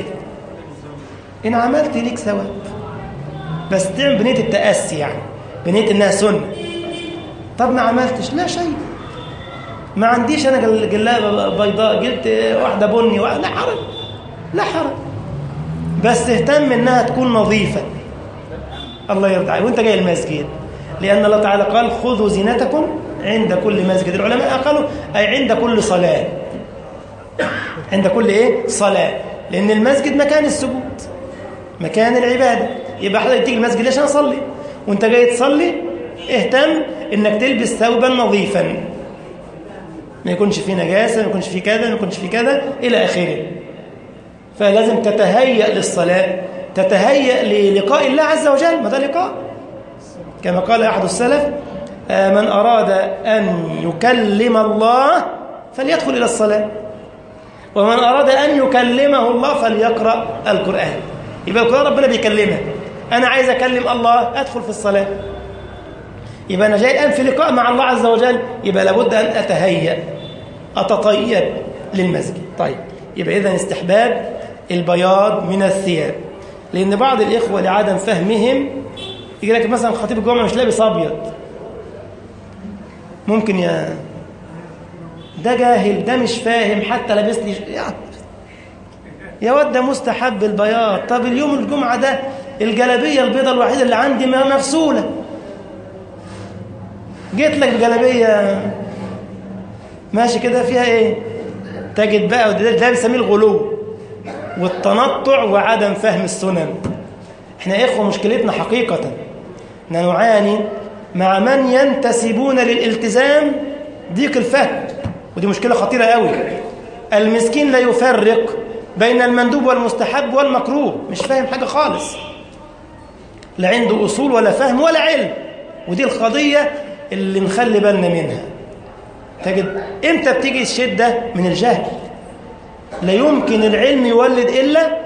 إن عملت ليك ثواب، بس تعمل بنية التأسي، يعني بنية إنها سنة. طب ما عملتش لا شيء، ما عنديش أنا جلابة بيضاء جبت واحدة بني، لا حرج لا حرج، بس اهتم إنها تكون نظيفة. الله يرضى عليك وانت جاي المسجد، لأن الله تعالى قال خذوا زينتكم عند كل مسجد. العلماء قالوا أي عند كل صلاة، عند كل إيه؟ صلاة، لأن المسجد مكان السجود، مكان العبادة. يبقى حضرتك تيجي المسجد ليش؟ أنا أصلي، وانت جاي تصلي اهتم إنك تلبس ثوبا نظيفا، ما يكونش فيه نجاسة، ما يكونش فيه كذا، ما يكونش فيه كذا إلى آخره. فلازم تتهيأ للصلاة، تتهيأ للقاء الله عز وجل، ما ده لقاء. كما قال أحد السلف من أراد أن يكلم الله فليدخل إلى الصلاة، ومن أراد أن يكلمه الله فليقرأ القرآن. يبقى القرآن ربنا بيكلمه، أنا عايز أكلم الله أدخل في الصلاة، يبقى أنا جاي الآن في لقاء مع الله عز وجل، يبقى لابد أن أتهيأ أتطيب للمسجد. طيب يبقى إذن استحباب البياض من الثياب، لأن بعض الإخوة لعدم فهمهم يجي لك مثلا خطيب الجمعة مش لابس أبيض، ممكن يا ده جاهل، ده مش فاهم، حتى لابس لي يا, يا ود ده مستحب البياض. طب اليوم الجمعة ده الجلابية البيضة الوحيدة اللي عندي مفصولة، جيت لك بجلابية ماشي كده فيها ايه؟ تجد بقى ده بنسميه الغلو والتنطع وعدم فهم السنن. احنا يا اخوه مشكلتنا حقيقة احنا نعاني مع من ينتسبون للالتزام ضيق الفهم، ودي مشكلة خطيرة قوي. المسكين لا يفرق بين المندوب والمستحب والمكروه، مش فاهم حاجة خالص، لا عنده أصول ولا فهم ولا علم، ودي القضية اللي نخلي بالنا منها. تجد امتى بتيجي الشدة؟ من الجهل. لا يمكن العلم يولد إلا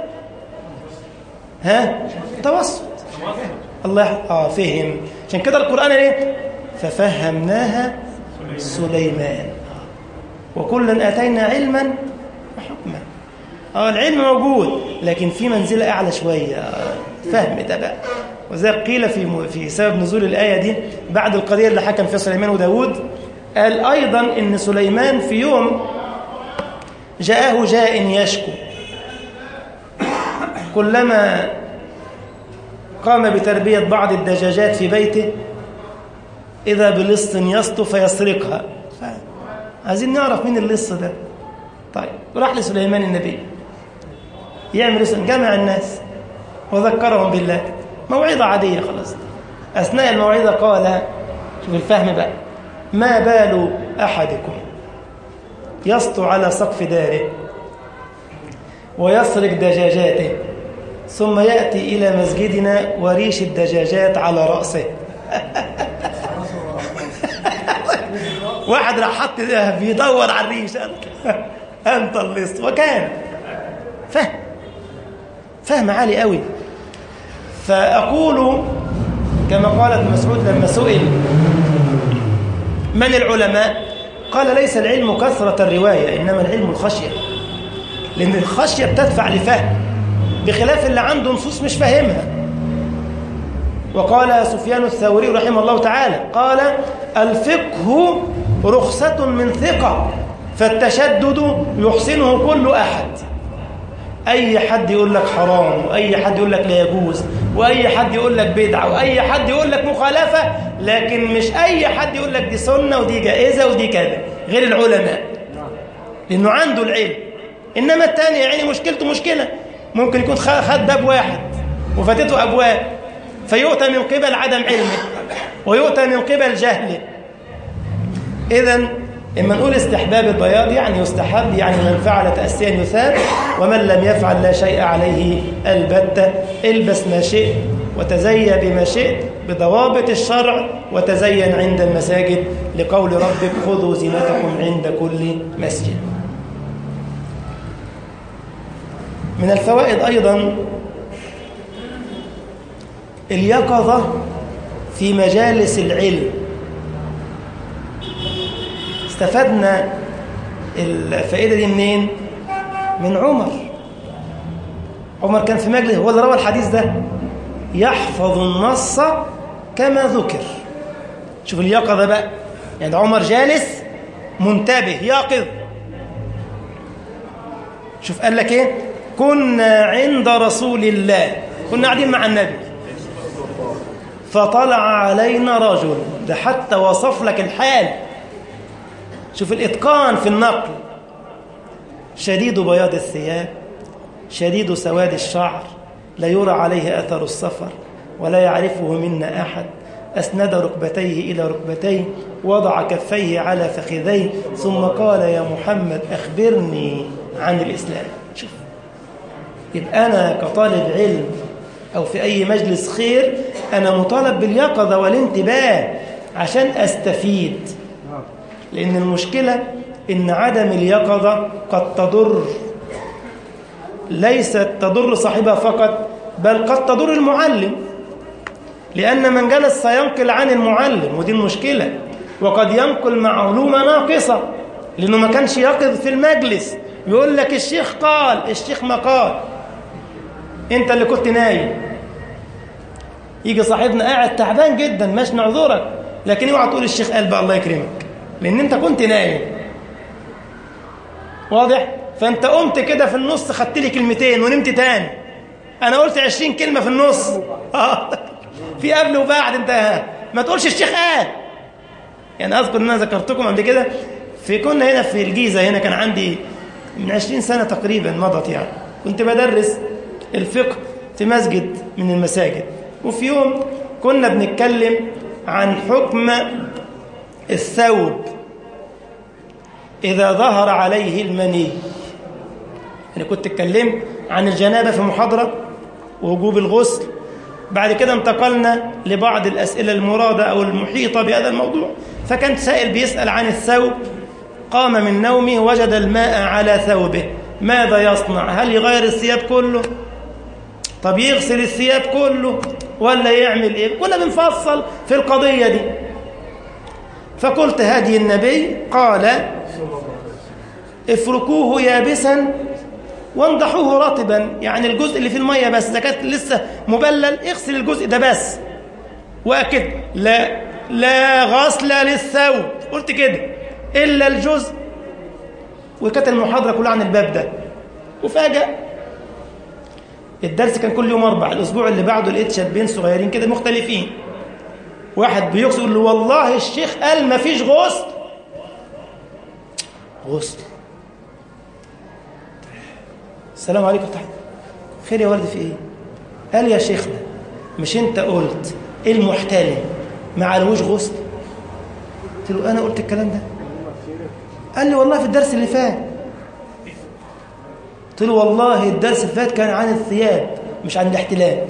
ها توسط. الله اه فهم. عشان كده القرآن ايه؟ ففهمناها سليمان وكلا آتينا علما وحكما. اه العلم موجود لكن في منزلة أعلى شوية، آه فهم ده بقى. وذلك قيل في في سبب نزول الآية دي بعد القضية اللي حكم فيها سليمان وداود، قال أيضا إن سليمان في يوم جاءه جاء يشكو، كلما قام بتربية بعض الدجاجات في بيته إذا بلص يسطو فيسرقها. عايزين نعرف مين اللص ده. طيب راح لسليمان النبي يعمل جمع الناس وذكرهم بالله، موعظة عادية خلاص. أثناء الموعظة قال، شوف الفهم بقى، ما بال أحدكم يسطو على سقف داره ويسرق دجاجاته ثم يأتي إلى مسجدنا وريش الدجاجات على رأسه. واحد راح حط بيدور على الريش أنت اللص. وكان فهم فهم عالي قوي. فأقول كما قال ابن مسعود لما سئل من العلماء، قال ليس العلم كثرة الرواية إنما العلم الخشية، لأن الخشية بتدفع لفهم بخلاف اللي عنده نصوص مش فاهمها. وقال سفيان الثوري رحمه الله تعالى قال الفقه رخصة من ثقة فالتشدد يحسنه كل أحد. أي حد يقول لك حرام، وأي حد يقول لك لا يجوز، وأي حد يقول لك بدعة، وأي حد يقول لك مخالفة، لكن مش أي حد يقول لك دي سنة ودي جائزة ودي كذا، غير العلماء لأنه عنده العلم. إنما الثاني يعني مشكلته مشكلة، ممكن يكون خد باب واحد وفاتته أبواب، فيؤتى من قبل عدم علمه ويؤتى من قبل جهله. إذن إما نقول استحباب البياض يعني يستحب، يعني من فعل تأسيا يثاب، ومن لم يفعل لا شيء عليه البتة. البس ما شئت وتزين بما شئت بضوابط الشرع، وتزين عند المساجد لقول ربك خذوا زينتكم عند كل مسجد. من الفوائد أيضا اليقظة في مجالس العلم. استفدنا الفائدة دي منين؟ من عمر. عمر كان في مجلس، هو اللي روى الحديث ده، يحفظ النص كما ذكر. شوف اليقظة بقى، يعني عمر جالس منتبه يقظ. شوف قال لك ايه؟ كنا عند رسول الله، كنا قاعدين مع النبي، فطلع علينا رجل، ده حتى وصف لك الحال. شوف الإتقان في النقل، شديد بياض الثياب شديد سواد الشعر لا يرى عليه أثر السفر ولا يعرفه منا أحد، أسند ركبتيه إلى ركبتيه وضع كفيه على فخذيه ثم قال يا محمد أخبرني عن الإسلام. شوف، يبقى أنا كطالب علم أو في أي مجلس خير أنا مطالب باليقظة والانتباه عشان أستفيد. لأن المشكلة إن عدم اليقظة قد تضر، ليست تضر صاحبها فقط بل قد تضر المعلم، لأن من جلس سينقل عن المعلم، ودي المشكلة. وقد ينقل معلومة ناقصة لأنه ما كانش يقظ في المجلس، يقول لك الشيخ قال، الشيخ ما قال، أنت اللي كنت نايم. يجي صاحبنا قاعد تعبان جدا، مش نعذرك، لكن اوعى تقول الشيخ قال بقى الله يكرمك. لأن أنت كنت نايم. واضح؟ فأنت قمت كده في النص خدت لي كلمتين ونمت تاني. أنا قلت عشرين كلمة في النص. آه. في قبل وبعد. أنت ما تقولش الشيخ قال. يعني أذكر أن أنا ذكرتكم قبل كده في كنا هنا في الجيزة، هنا كان عندي من عشرين سنة تقريبا مضت، يعني كنت بدرس الفقه في مسجد من المساجد. وفي يوم كنا بنتكلم عن حكم الثوب إذا ظهر عليه المني. أنا كنت اتكلمت عن الجنابة في محاضرة ووجوب الغسل. بعد كده انتقلنا لبعض الأسئلة المرادة أو المحيطة بهذا الموضوع. فكان سائل بيسأل عن الثوب، قام من نومه وجد الماء على ثوبه، ماذا يصنع؟ هل يغير الثياب كله؟ طب يغسل الثياب كله ولا يعمل إيه؟ كنا بنفصل في القضية دي. فقلت هدي النبي قال افركوه يابسا وانضحوه رطبا، يعني الجزء اللي في المية بس، إذا كانت لسه مبلل اغسل الجزء ده بس. وأكد لا لا غسل للثوب، قلت كده، إلا الجزء. وكانت المحاضرة كلها عن الباب ده. وفاجأ الدرس كان كل يوم أربع. الأسبوع اللي بعده لقيت شابين صغيرين كده مختلفين. واحد بيقصد يقول له والله الشيخ قال ما فيش غسل. غسل؟ السلام عليكم. تحت خير يا ولد في ايه؟ قال يا شيخنا مش انت قلت المحتلم ما علوش غسل؟ قلت له انا قلت الكلام ده؟ قال لي والله في الدرس اللي فات. قلت له والله الدرس اللي فات كان عن الثياب مش عن الاحتلال،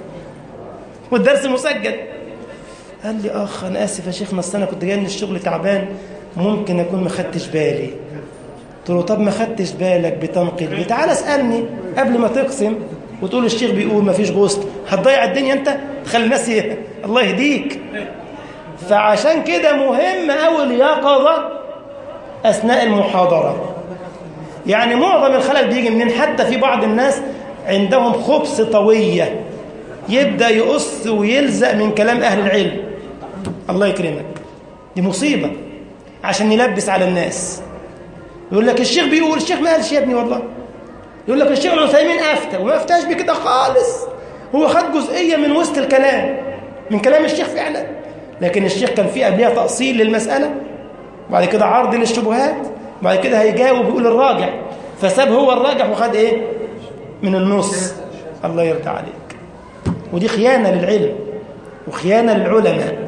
والدرس مسجل. قال لي اخ انا اسف يا شيخنا، اصل انا كنت جاي من الشغل تعبان، ممكن اكون ما خدتش بالي. قلت له طب ما خدتش بالك بتنقل، تعال اسالني قبل ما تقسم وتقول الشيخ بيقول ما فيش غسل، هتضيع الدنيا انت، تخلي الناس الله يهديك. فعشان كده مهم قوي اليقظه اثناء المحاضره. يعني معظم الخلل بيجي منين؟ حتى في بعض الناس عندهم خبث طويه، يبدا يقص ويلزق من كلام اهل العلم. الله يكرمك، دي مصيبه عشان يلبس على الناس. يقول لك الشيخ بيقول، الشيخ ما قالش يا ابني والله. يقول لك الشيخ العثيمين افتى، وما افتاش بكده خالص، هو خد جزئيه من وسط الكلام من كلام الشيخ فعلا، لكن الشيخ كان فيه قبلها تأصيل للمساله، وبعد كده عرض للشبهات، وبعد كده هيجاوب ويقول الراجع، فساب هو الراجع وخد ايه من النص. الله يرضى عليك. ودي خيانه للعلم وخيانه للعلماء.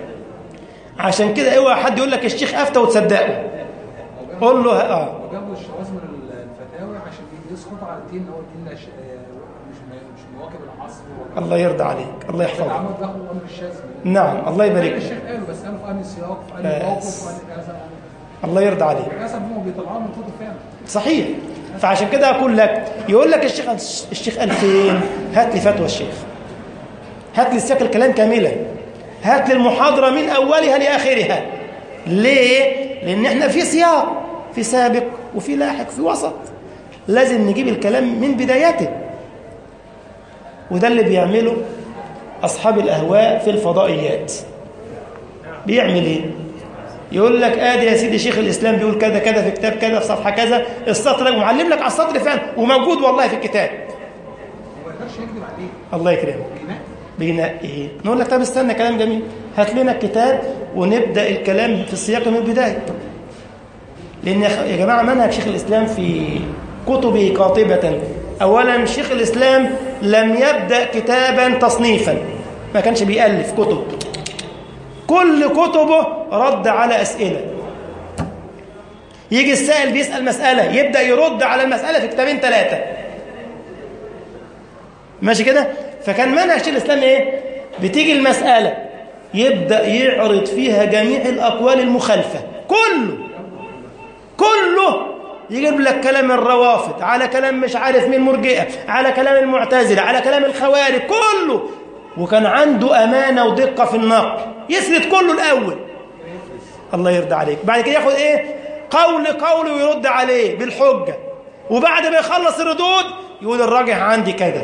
عشان كده اوعى حد يقول لك الشيخ افتى وتصدقه. قول له اه وجابوا الشواذ من الفتاوى عشان يسقط على الدين، هو الدين مش مش مواكب العصر. الله يرضى عليك، الله يحفظك. عمل بياخد الامر الشاذ. نعم الله يبارك فيك. الشيخ قالوا بس قالوا في انهي سياق، في انهي موقف، في انهي كذا. الله يرضى عليك. للاسف هم بيطلعوا من الكتب فعلا. صحيح. فعشان كده اقول لك، يقول لك الشيخ الشيخ قال فين؟ هات لي فتوى الشيخ، هات لي سياق الكلام كاملا، هات لي المحاضره من اولها لاخرها. ليه؟ لان احنا في سياق، في سابق وفي لاحق في وسط، لازم نجيب الكلام من بدايته. وده اللي بيعمله اصحاب الاهواء في الفضائيات. بيعمل ايه؟ يقول لك ادي يا سيدي شيخ الاسلام بيقول كذا كذا في كتاب كذا في صفحه كذا، السطر ومعلم لك على السطر فعلا وموجود والله في الكتاب. ما يقدرش يكذب عليك. الله يكرمك. بينقي ايه؟ نقول لك طب استنى، كلام جميل، هات لنا الكتاب ونبدا الكلام في السياق من البدايه. لان يا جماعه منهج شيخ الاسلام في كتبه قاطبه. اولا شيخ الاسلام لم يبدا كتابا تصنيفا، ما كانش بيالف كتب، كل كتبه رد على اسئله. يجي السائل بيسال مساله يبدا يرد على المساله في كتابين ثلاثه، ماشي كده. فكان منهج شيخ الاسلام ايه؟ بتيجي المساله يبدا يعرض فيها جميع الاقوال المخالفه، كله كله يجيب لك كلام الروافض، على كلام مش عارف مين مرجئه، على كلام المعتزله، على كلام الخوارج، كله. وكان عنده امانه ودقه في النقل، يسرد كله الاول. الله يرضى عليك. بعد كده ياخد ايه؟ قول قول ويرد عليه بالحجه، وبعد ما يخلص الردود يقول الراجح عندي كذا.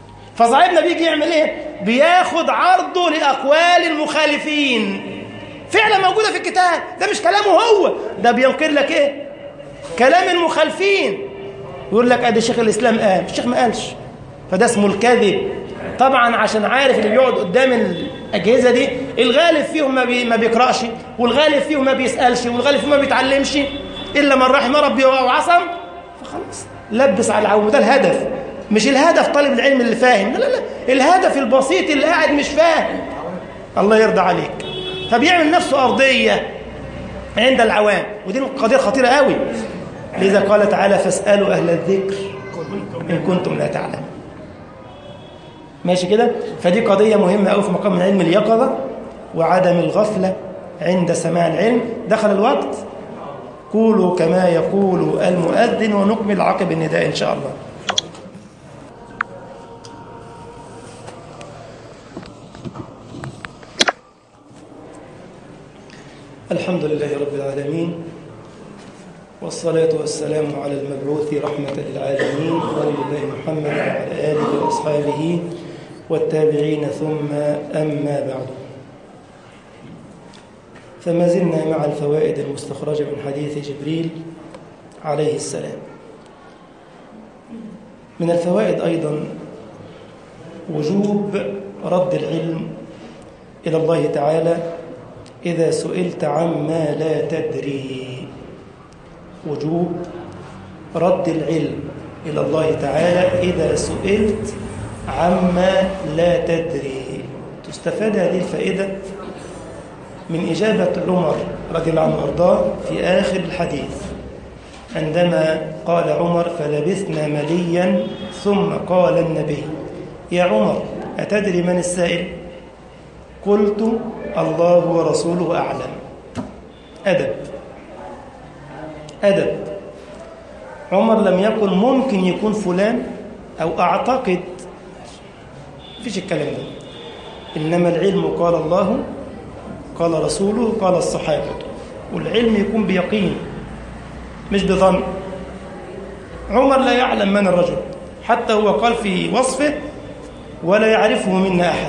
فصاحبنا بيجي يعمل ايه؟ بياخد عرضه لاقوال المخالفين فعلا موجودة في الكتاب، ده مش كلامه هو، ده بينقل لك إيه؟ كلام المخالفين. يقول لك أدي شيخ الإسلام قال، الشيخ ما قالش، فده اسمه الكذب. طبعا عشان عارف اللي بيقعد قدام الأجهزة دي الغالب فيهم ما, بي ما بيقرأش، والغالب فيهم ما بيسألش، والغالب فيهم ما بيتعلمش إلا من رحم ربي وعصم، فخلاص لبس على العوم. ده الهدف، مش الهدف طالب العلم اللي فاهم، لا لا لا، الهدف البسيط اللي قاعد مش فاهم. الله يرضى عليك. فبيعمل نفسه أرضية عند العوام، ودي قضية خطيرة قوي. لذا قال تعالى فاسألوا أهل الذكر إن كنتم لا تعلمون. ماشي كده؟ فدي قضية مهمة قوي في مقام العلم، اليقظة وعدم الغفلة عند سماع العلم. دخل الوقت، قولوا كما يقول المؤذن ونكمل عقب النداء إن شاء الله. الحمد لله رب العالمين، والصلاة والسلام على المبعوث رحمة للعالمين ولي الله محمد وعلى آله وأصحابه والتابعين، ثم أما بعد. فما زلنا مع الفوائد المستخرجة من حديث جبريل عليه السلام. من الفوائد أيضا وجوب رد العلم إلى الله تعالى إذا سئلت عما لا تدري. وجوب رد العلم إلى الله تعالى إذا سئلت عما لا تدري. تستفاد هذه الفائدة من إجابة عمر رضي الله عنه وأرضاه في آخر الحديث، عندما قال عمر فلبثنا مليا ثم قال النبي يا عمر أتدري من السائل؟ قلت الله ورسوله أعلم. أدب أدب. عمر لم يقل ممكن يكون فلان أو أعتقد، فيش الكلام ده. إنما العلم قال الله قال رسوله قال الصحابة، والعلم يكون بيقين مش بظن. عمر لا يعلم من الرجل، حتى هو قال في وصفه ولا يعرفه منا أحد.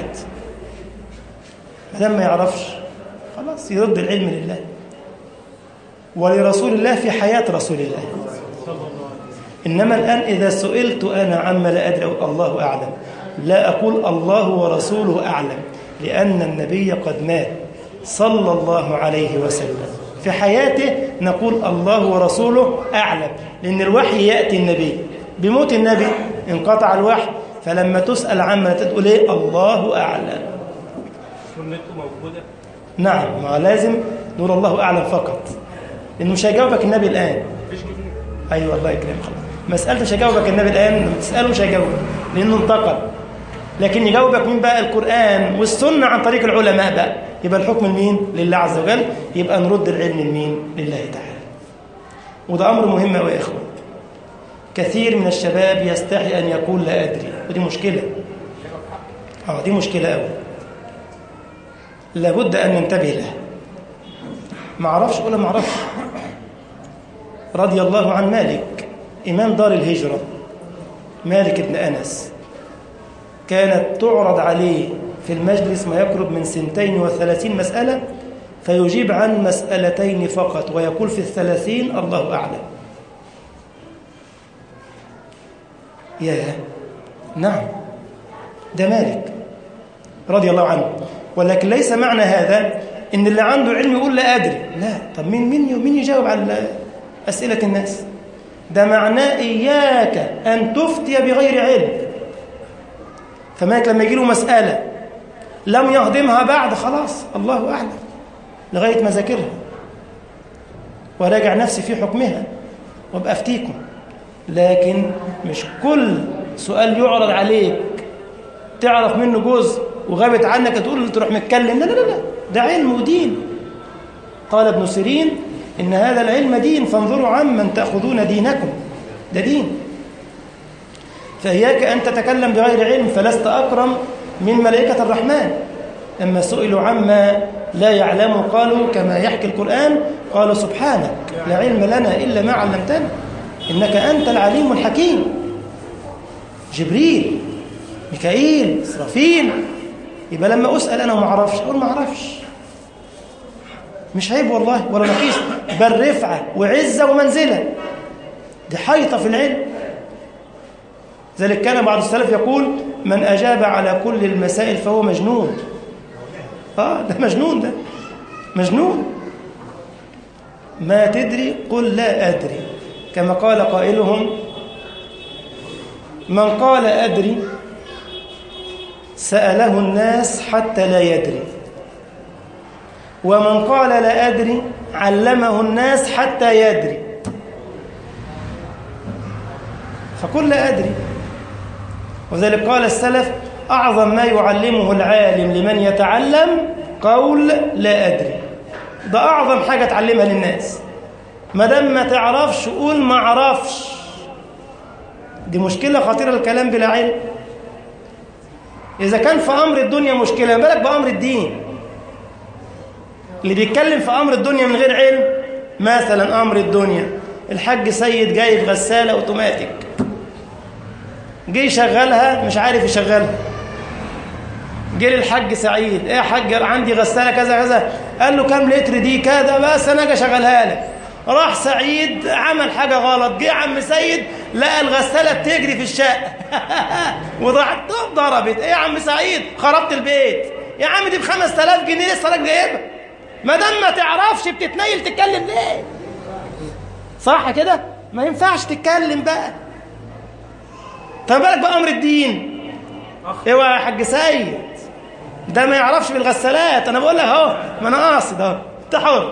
لما يعرفش خلاص يرد العلم لله ولرسول الله في حياة رسول الله. إنما الآن إذا سئلت أنا عما لا أدري الله أعلم، لا أقول الله ورسوله أعلم، لأن النبي قد مات صلى الله عليه وسلم. في حياته نقول الله ورسوله أعلم، لأن الوحي يأتي النبي، بموت النبي انقطع الوحي، فلما تسأل عما تقول إيه؟ الله أعلم. سنته موجودة؟ نعم، ما لازم نقول الله أعلم فقط، لأنه مش هيجاوبك النبي الآن. مفيش كتير. أيوة الله يكرمك. خلاص مسألة مش هيجاوبك النبي الآن، لما تسأله مش هيجاوبك لأنه انتقل. لكن يجاوبك مين بقى؟ القرآن والسنة عن طريق العلماء بقى. يبقى الحكم لمين؟ لله عز وجل. يبقى نرد العلم لمين؟ لله تعالى. وده أمر مهم أوي يا إخوان. كثير من الشباب يستحي أن يقول لا أدري، ودي مشكلة. آه دي مشكلة أوي، لابد أن ننتبه لها. ما أعرفش ولا ما أعرفش. رضي الله عن مالك إمام دار الهجرة، مالك بن أنس، كانت تعرض عليه في المجلس ما يقرب من سنتين وثلاثين مسألة، فيجيب عن مسألتين فقط ويقول في الثلاثين الله أعلم. يا نعم، ده مالك رضي الله عنه. ولكن ليس معنى هذا إن اللي عنده علم يقول لا أدري، لا. طب مين مين مين يجاوب على أسئلة الناس؟ ده معناه إياك أن تفتي بغير علم. فمالك لما يجي له مسألة لم يهضمها بعد، خلاص الله أعلم، لغاية ما ذاكرها وراجع نفسي في حكمها وابقى أفتيكم. لكن مش كل سؤال يعرض عليك تعرف منه جزء وغابت عنك تقول تروح متكلم. لا لا لا، ده علم ودين. قال ابن سيرين إن هذا العلم دين، فانظروا عمن تأخذون دينكم. ده دين. فإياك أن تتكلم بغير علم، فلست أكرم من ملائكة الرحمن. لما سئلوا عما لا يعلموا قالوا كما يحكي القرآن، قالوا سبحانك لا علم لنا إلا ما علمتنا إنك أنت العليم الحكيم. جبريل، ميكائيل، إسرافيل. يبقى لما أسأل أنا ما أعرفش أقول ما أعرفش. مش عيب والله ولا نقيص، بل رفعة وعزة ومنزلة، دي حيطة في العلم. ذلك كان بعض السلف يقول من أجاب على كل المسائل فهو مجنون. آه ده مجنون، ده مجنون. ما تدري قل لا أدري، كما قال قائلهم من قال أدري سأله الناس حتى لا يدري، ومن قال لا أدري علمه الناس حتى يدري. فقل لا أدري. وذلك قال السلف أعظم ما يعلمه العالم لمن يتعلم قول لا أدري، ده أعظم حاجة تعلمها للناس. ما دام ما تعرفش قول ما أعرفش. دي مشكلة خطيرة الكلام بلا علم. إذا كان في أمر الدنيا مشكلة، ما بالك بأمر الدين؟ اللي بيتكلم في أمر الدنيا من غير علم، مثلا أمر الدنيا، الحاج سيد جايب غسالة أوتوماتيك، جه يشغلها مش عارف يشغلها، جه للحاج سعيد، ايه يا حاج عندي غسالة كذا كذا، قال له كام لتر دي كذا، بس أنا أجي أشغلها لك. راح سعيد عمل حاجة غلط، جه عم سيد لقى الغسالة بتجري في الشقة وضربت ضربت. ايه يا عم سعيد خربت البيت؟ يا عم دي بخمس تلاف جنيه لسه لك جايبها. ما دام ما تعرفش بتتنيل تتكلم ليه؟ صح كده؟ ما ينفعش تتكلم بقى. طب بالك بأمر الدين؟ اوعى يا حاج سيد، ده ما يعرفش بالغسالات. انا بقول لك اهو، ما انا قاصد اهو، انت حر.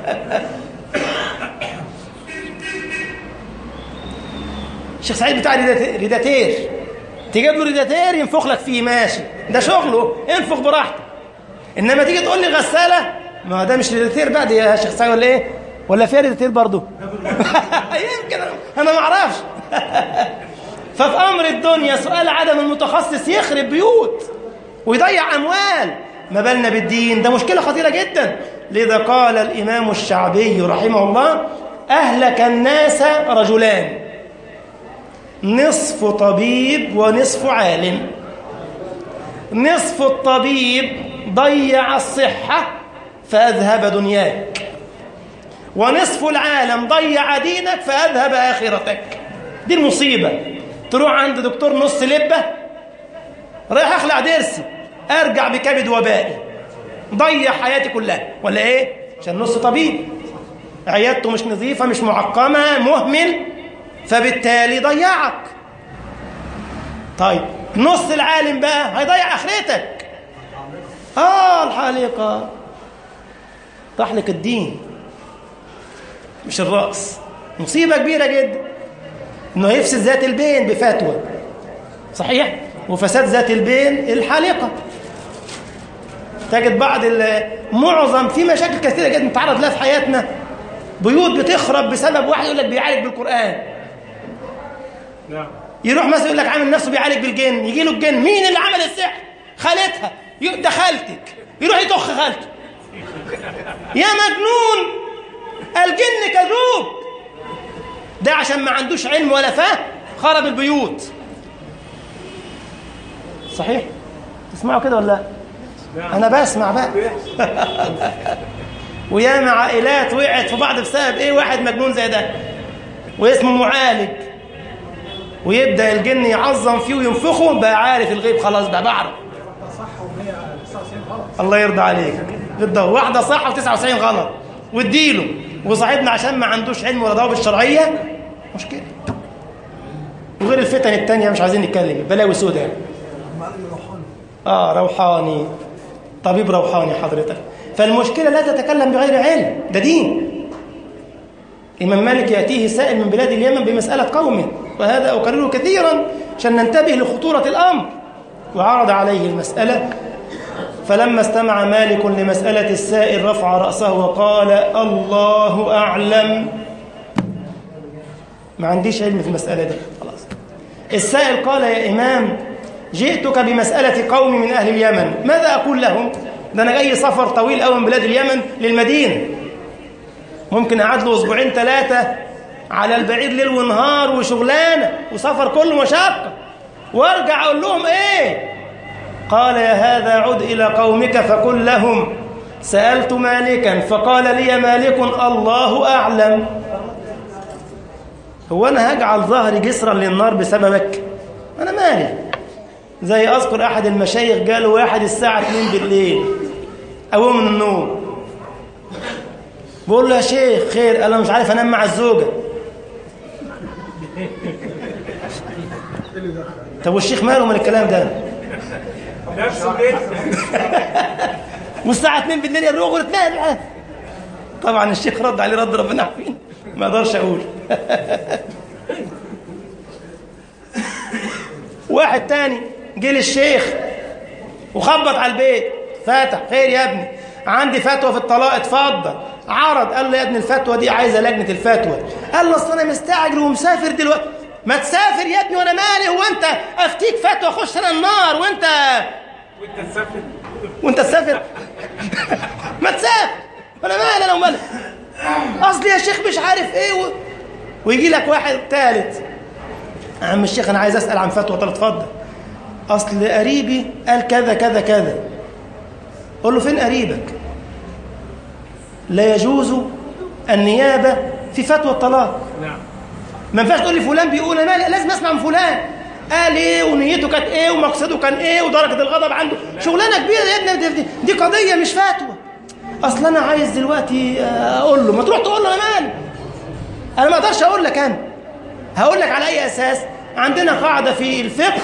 الشيخ سعيد بتاع ريداتير، تجيب له ريداتير ينفخ لك فيه، ماشي، ده شغله، انفخ براحتك. انما تيجي تقول لي غساله، ما ده مش ريداتير بقى، دي يا شيخ سعيد ولا ايه؟ ولا فيها ريداتير برضه؟ يمكن انا ما اعرفش. ففي امر الدنيا سؤال عدم المتخصص يخرب بيوت ويضيع اموال، ما بالنا بالدين؟ ده مشكله خطيره جدا. لذا قال الامام الشعبي رحمه الله اهلك الناس رجلان، نصف طبيب ونصف عالم. نصف الطبيب ضيع الصحة فأذهب دنياك، ونصف العالم ضيع دينك فأذهب آخرتك. دي المصيبة. تروح عند دكتور نص لبة، رايح أخلع ضرسي أرجع بكبد وبائي، ضيع حياتي كلها. ولا إيه؟ عشان نص طبيب عيادته مش نظيفة، مش معقمة، مهمل، فبالتالي ضيعك. طيب نص العالم بقى هيضيع آخرتك. آه الحالقة تحلق الدين مش الرأس. مصيبة كبيرة جدا إنه يفسد ذات البين بفتوى، صحيح؟ وفساد ذات البين الحالقة. تجد بعض معظم في مشاكل كثيرة جدا نتعرض لها في حياتنا، بيوت بتخرب بسبب واحد يقول لك بيعالج بالقرآن. نعم. يروح مثلا يقول لك عامل نفسه بيعالج بالجن، يجي له الجن، مين اللي عمل السحر؟ خالتها، ده خالتك، يروح يطخ خالته. يا مجنون، الجن كذوب. ده عشان ما عندوش علم ولا فهم خرب البيوت. صحيح؟ تسمعوا كده ولا لا؟ انا بسمع بقى. وياما عائلات وقعت في بعض بسبب ايه؟ واحد مجنون زي ده واسمه معالج، ويبدأ الجن يعظم فيه وينفخه، بقى عارف الغيب خلاص، بقى بعرف. الله يرضى عليك، جدا واحدة صح وتسعة وتسعين غلط، واديله. وصاحبنا عشان ما عندوش علم ولا ضوابط شرعية، مشكلة. وغير الفتن التانية مش عايزين نتكلم، بلاوي سودة يعني. اه روحاني، طبيب روحاني حضرتك. فالمشكلة لا تتكلم بغير علم، ده دين. إمام مالك يأتيه سائل من بلاد اليمن بمسألة قومه، وهذا أكرره كثيرا عشان ننتبه لخطورة الأمر، وعرض عليه المسألة. فلما استمع مالك لمسألة السائل رفع رأسه وقال الله أعلم. ما عنديش علم في المسألة دي خلاص. السائل قال يا إمام جئتك بمسألة قوم من أهل اليمن، ماذا أقول لهم؟ ده أنا جاي سفر طويل أوي من بلاد اليمن للمدينة، ممكن أقعد له أسبوعين ثلاثة على البعيد ليل ونهار وشغلانة وسفر كله مشقة، وارجع أقول لهم إيه؟ قال يا هذا عد إلى قومك فقل لهم سألت مالكا فقال لي مالك الله أعلم. هو أنا هجعل ظهري جسرا للنار بسببك؟ أنا مالي. زي أذكر أحد المشايخ قالوا واحد الساعة اتنين بالليل أقوم من النوم، بقول له يا شيخ خير؟ قال أنا مش عارف أنام مع الزوجة. طب والشيخ ماله من الكلام ده؟ والساعة اتنين بالليل يروح وتنام. طبعا الشيخ رد عليه رد ربنا عارفين، ما اقدرش اقول. واحد تاني جه للشيخ وخبط على البيت، فاتح خير يا ابني عندي فتوى في الطلاق اتفضل. عرض، قال له يا ابني الفتوى دي عايزه لجنه الفتوى. قال له اصل انا مستعجل ومسافر دلوقتي. ما تسافر يا ابني وانا مالي؟ هو انت افتيك فتوى اخش انا النار وانت وانت تسافر وانت تسافر؟ ما تسافر وانا مالي انا ومالي. اصل يا شيخ مش عارف ايه و... ويجي لك واحد ثالث، يا عم الشيخ انا عايز اسال عن فتوى. طب اتفضل. اصل قريبي قال كذا كذا كذا. قول له فين قريبك؟ لا يجوز النيابه في فتوى الطلاق. نعم. ما ينفعش تقول لي فلان بيقول انا مالي، لازم اسمع من فلان قال ايه ونيته كانت ايه ومقصده كان ايه ودرجه الغضب عنده. شغلانه كبيره يا ابني، دي, دي قضيه مش فتوى. اصل انا عايز دلوقتي اقول له، ما تروح تقول له انا مالي. انا ما اقدرش اقول لك. انا هقول لك على اي اساس؟ عندنا قاعده في الفقه،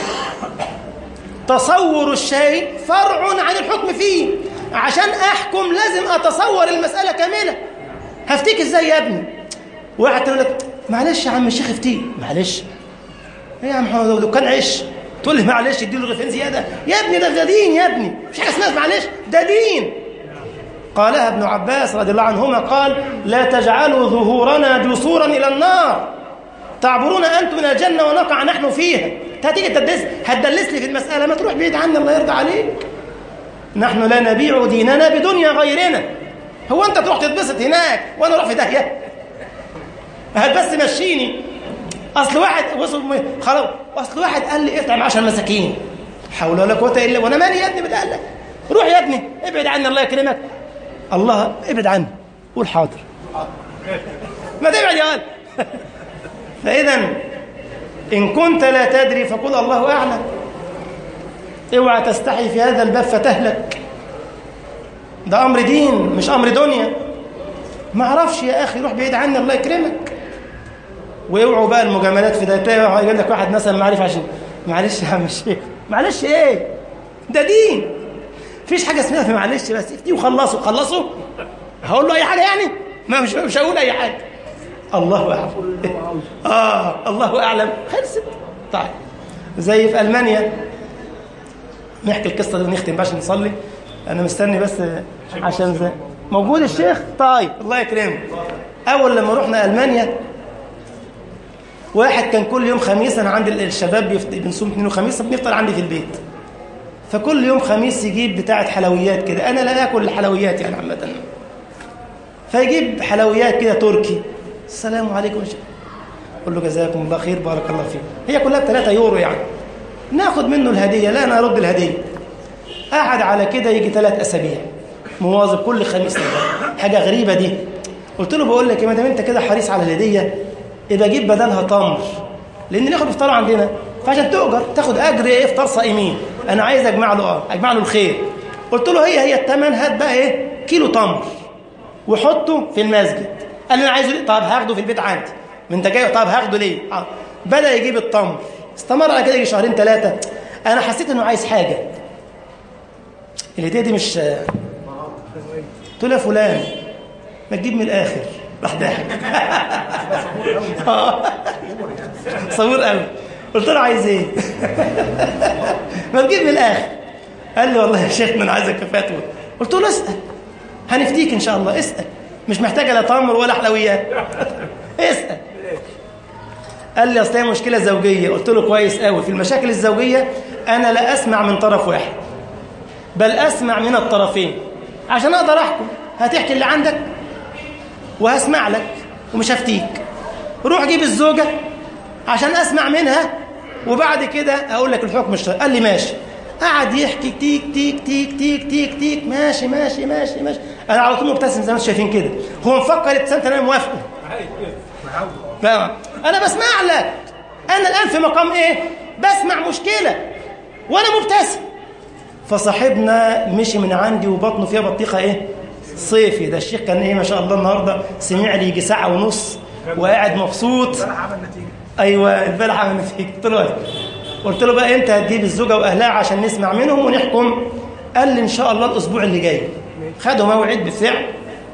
تصور الشيء فرع عن الحكم فيه. عشان احكم لازم اتصور المساله كامله. هفتيك ازاي يا ابني؟ واحد يقول لك معلش يا عم الشيخ افتيه. معلش ايه يا عم محمد لو كان عيش تقول لي معلش اديله رغيفين زياده؟ يا ابني ده, ده دين يا ابني، مش حاجه اسمها معلش، ده دين. قالها ابن عباس رضي الله عنهما، قال لا تجعلوا ظهورنا جسورا الى النار تعبرون انتم من الجنه ونقع نحن فيها. هتيجي تدلس هتدلس لي في المساله؟ ما تروح بعيد عني الله يرضى عليك. نحن لا نبيع ديننا بدنيا غيرنا. هو انت تروح تتبسط هناك وانا اروح في داهيه؟ هل بس مشيني؟ اصل واحد وصل خلاص، اصل واحد قال لي اطعم عشان مساكين. حول ولا قوه الا، وانا مالي يا ابني بالله لك؟ روح يا ابني ابعد عني الله يكرمك. الله ابعد عني، قول حاضر. ما تبعد يا ولد. فاذا ان كنت لا تدري فقل الله اعلم. اوعى تستحي في هذا الباب فتهلك. ده امر دين مش امر دنيا. ما اعرفش يا اخي، روح بعيد عني الله يكرمك. واوعوا بقى المجاملات في ده. تلاقي يقول لك واحد مثلا معرف عشان معلش يا عم الشيخ. معلش ايه؟ ده دين. مفيش حاجه اسمها في معلش بس افتي وخلصوا. خلصوا هقول له اي حاجه يعني؟ ما مش مش هقول اي حاجه. الله اعلم. اه الله اعلم. خلصت. طيب زي في المانيا، نحكي القصه دي ونختم باش نصلي. انا مستني بس عشان زي موجود الشيخ. طيب الله يكرمك. اول لما رحنا المانيا، واحد كان كل يوم خميس، انا عندي الشباب بنصوم اثنين وخميس، بنفطر عندي في البيت. فكل يوم خميس يجيب بتاعه حلويات كده. انا لا اكل الحلويات يعني عامه. فيجيب حلويات كده تركي. السلام عليكم يا شيخ. اقول له جزاكم الله خير بارك الله فيك. هي كلها بثلاثة يورو يعني. ناخد منه الهديه، لا انا ارد الهديه. قعد على كده يجي ثلاث اسابيع مواظب كل خميس. حاجه غريبه دي. قلت له بقول لك يا مدام انت كده حريص على الهديه، يبقى جيب بدلها تمر، لان ناخد افطار عندنا، فعشان تؤجر تاخد اجر ايه افطار صائمين. انا عايز اجمع له اه اجمع له الخير. قلت له هي هي الثمن، هات بقى ايه كيلو تمر وحطه في المسجد. قال لي انا عايزه ليه؟ طب هاخده في البيت عندي. من انت جاي؟ طب هاخده ليه؟ آه. بدا يجيب التمر، استمر على كده يجي شهرين ثلاثه. انا حسيت انه عايز حاجه. الهديه دي مش قلت له يا فلان ما تجيب من الاخر. راح ضحك. صبور قوي. قلت له عايز ايه؟ ما تجيب من الاخر. قال لي والله يا شيخنا انا عايزك في فتوى. قلت له اسال، هنفتيك ان شاء الله. اسال، مش محتاجه لا تمر ولا حلويات. اسال. قال لي اصل هي مشكله زوجيه. قلت له كويس قوي. في المشاكل الزوجيه انا لا اسمع من طرف واحد، بل اسمع من الطرفين عشان اقدر احكم. هتحكي اللي عندك وهسمع لك ومش هفتيك. روح جيب الزوجة عشان أسمع منها وبعد كده أقول لك الحكم الشرعي. قال لي ماشي. قعد يحكي تيك تيك تيك تيك تيك تيك ماشي ماشي ماشي ماشي. انا على طول مبتسم زي ما انتم شايفين كده. هو مفكر ابتسامتي انا موافقه. فاهم؟ انا بسمع لك. انا الان في مقام ايه؟ بسمع مشكله وانا مبتسم. فصاحبنا مشي من عندي وبطنه فيها بطيخه ايه؟ صيفي. ده الشيخ كان ايه ما شاء الله النهارده سمع لي يجي ساعه ونص وقاعد مبسوط. البارح عمل نتيجه. ايوه البارح عمل نتيجه. قلت له قلت له بقى امتى هتجيب الزوجه واهلها عشان نسمع منهم ونحكم؟ قال لي ان شاء الله الاسبوع اللي جاي. خدوا موعد بالفعل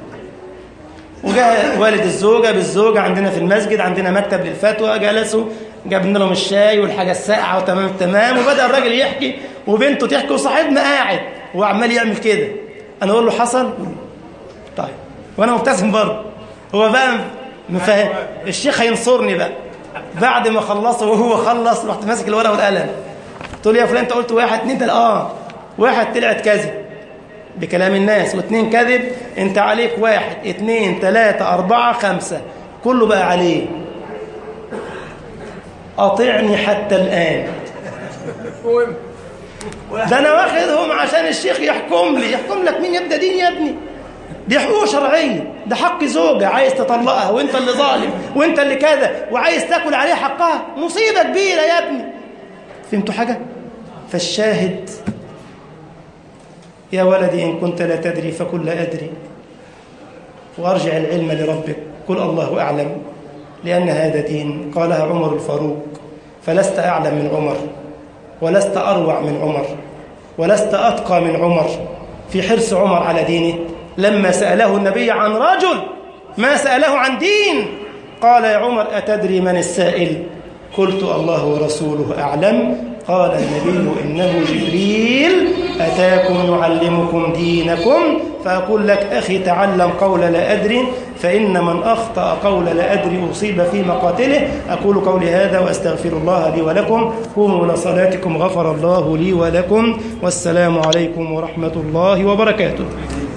وجاء والد الزوجه بالزوجه عندنا في المسجد، عندنا مكتب للفتوى، جلسوا جابنا لهم الشاي والحاجه الساقعه وتمام تمام، وبدا الراجل يحكي وبنته تحكي وصاحبنا قاعد وعمال يعمل كده. انا اقول له حصل؟ طيب وانا مبتسم برضه. هو بقى مفاهم الشيخ هينصرني بقى. بعد ما خلصوا وهو خلص رحت ماسك الورقه والقلم. قلت له يا فلان انت قلت واحد اتنين تلاته. اه واحد طلعت كذب بكلام الناس، واثنين كذب، انت عليك واحد اتنين تلاته اربعه خمسه، كله بقى عليه. قاطعني حتى الان. ده انا واخدهم عشان الشيخ يحكم لي. يحكم لك مين؟ يبدا دين يا ابني. دي حقوق شرعيه، ده حق زوجه عايز تطلقها وانت اللي ظالم وانت اللي كذا وعايز تاكل عليها حقها. مصيبه كبيره يا ابني. فهمتوا حاجه؟ فالشاهد يا ولدي إن كنت لا تدري فقل لا أدري، وأرجع العلم لربك. قل الله أعلم، لأن هذا دين. قالها عمر الفاروق. فلست أعلم من عمر، ولست أروع من عمر، ولست أتقى من عمر. في حرص عمر على دينه لما سأله النبي عن رجل ما سأله عن دين قال يا عمر أتدري من السائل؟ قلت الله ورسوله أعلم. قال النبي إنه جبريل أتاكم يعلمكم دينكم. فأقول لك أخي تعلم قول لا أدري، فإن من أخطأ قول لا أدري أصيب في مقاتله. أقول قولي هذا وأستغفر الله لي ولكم. قوموا إلى صلاتكم غفر الله لي ولكم، والسلام عليكم ورحمة الله وبركاته.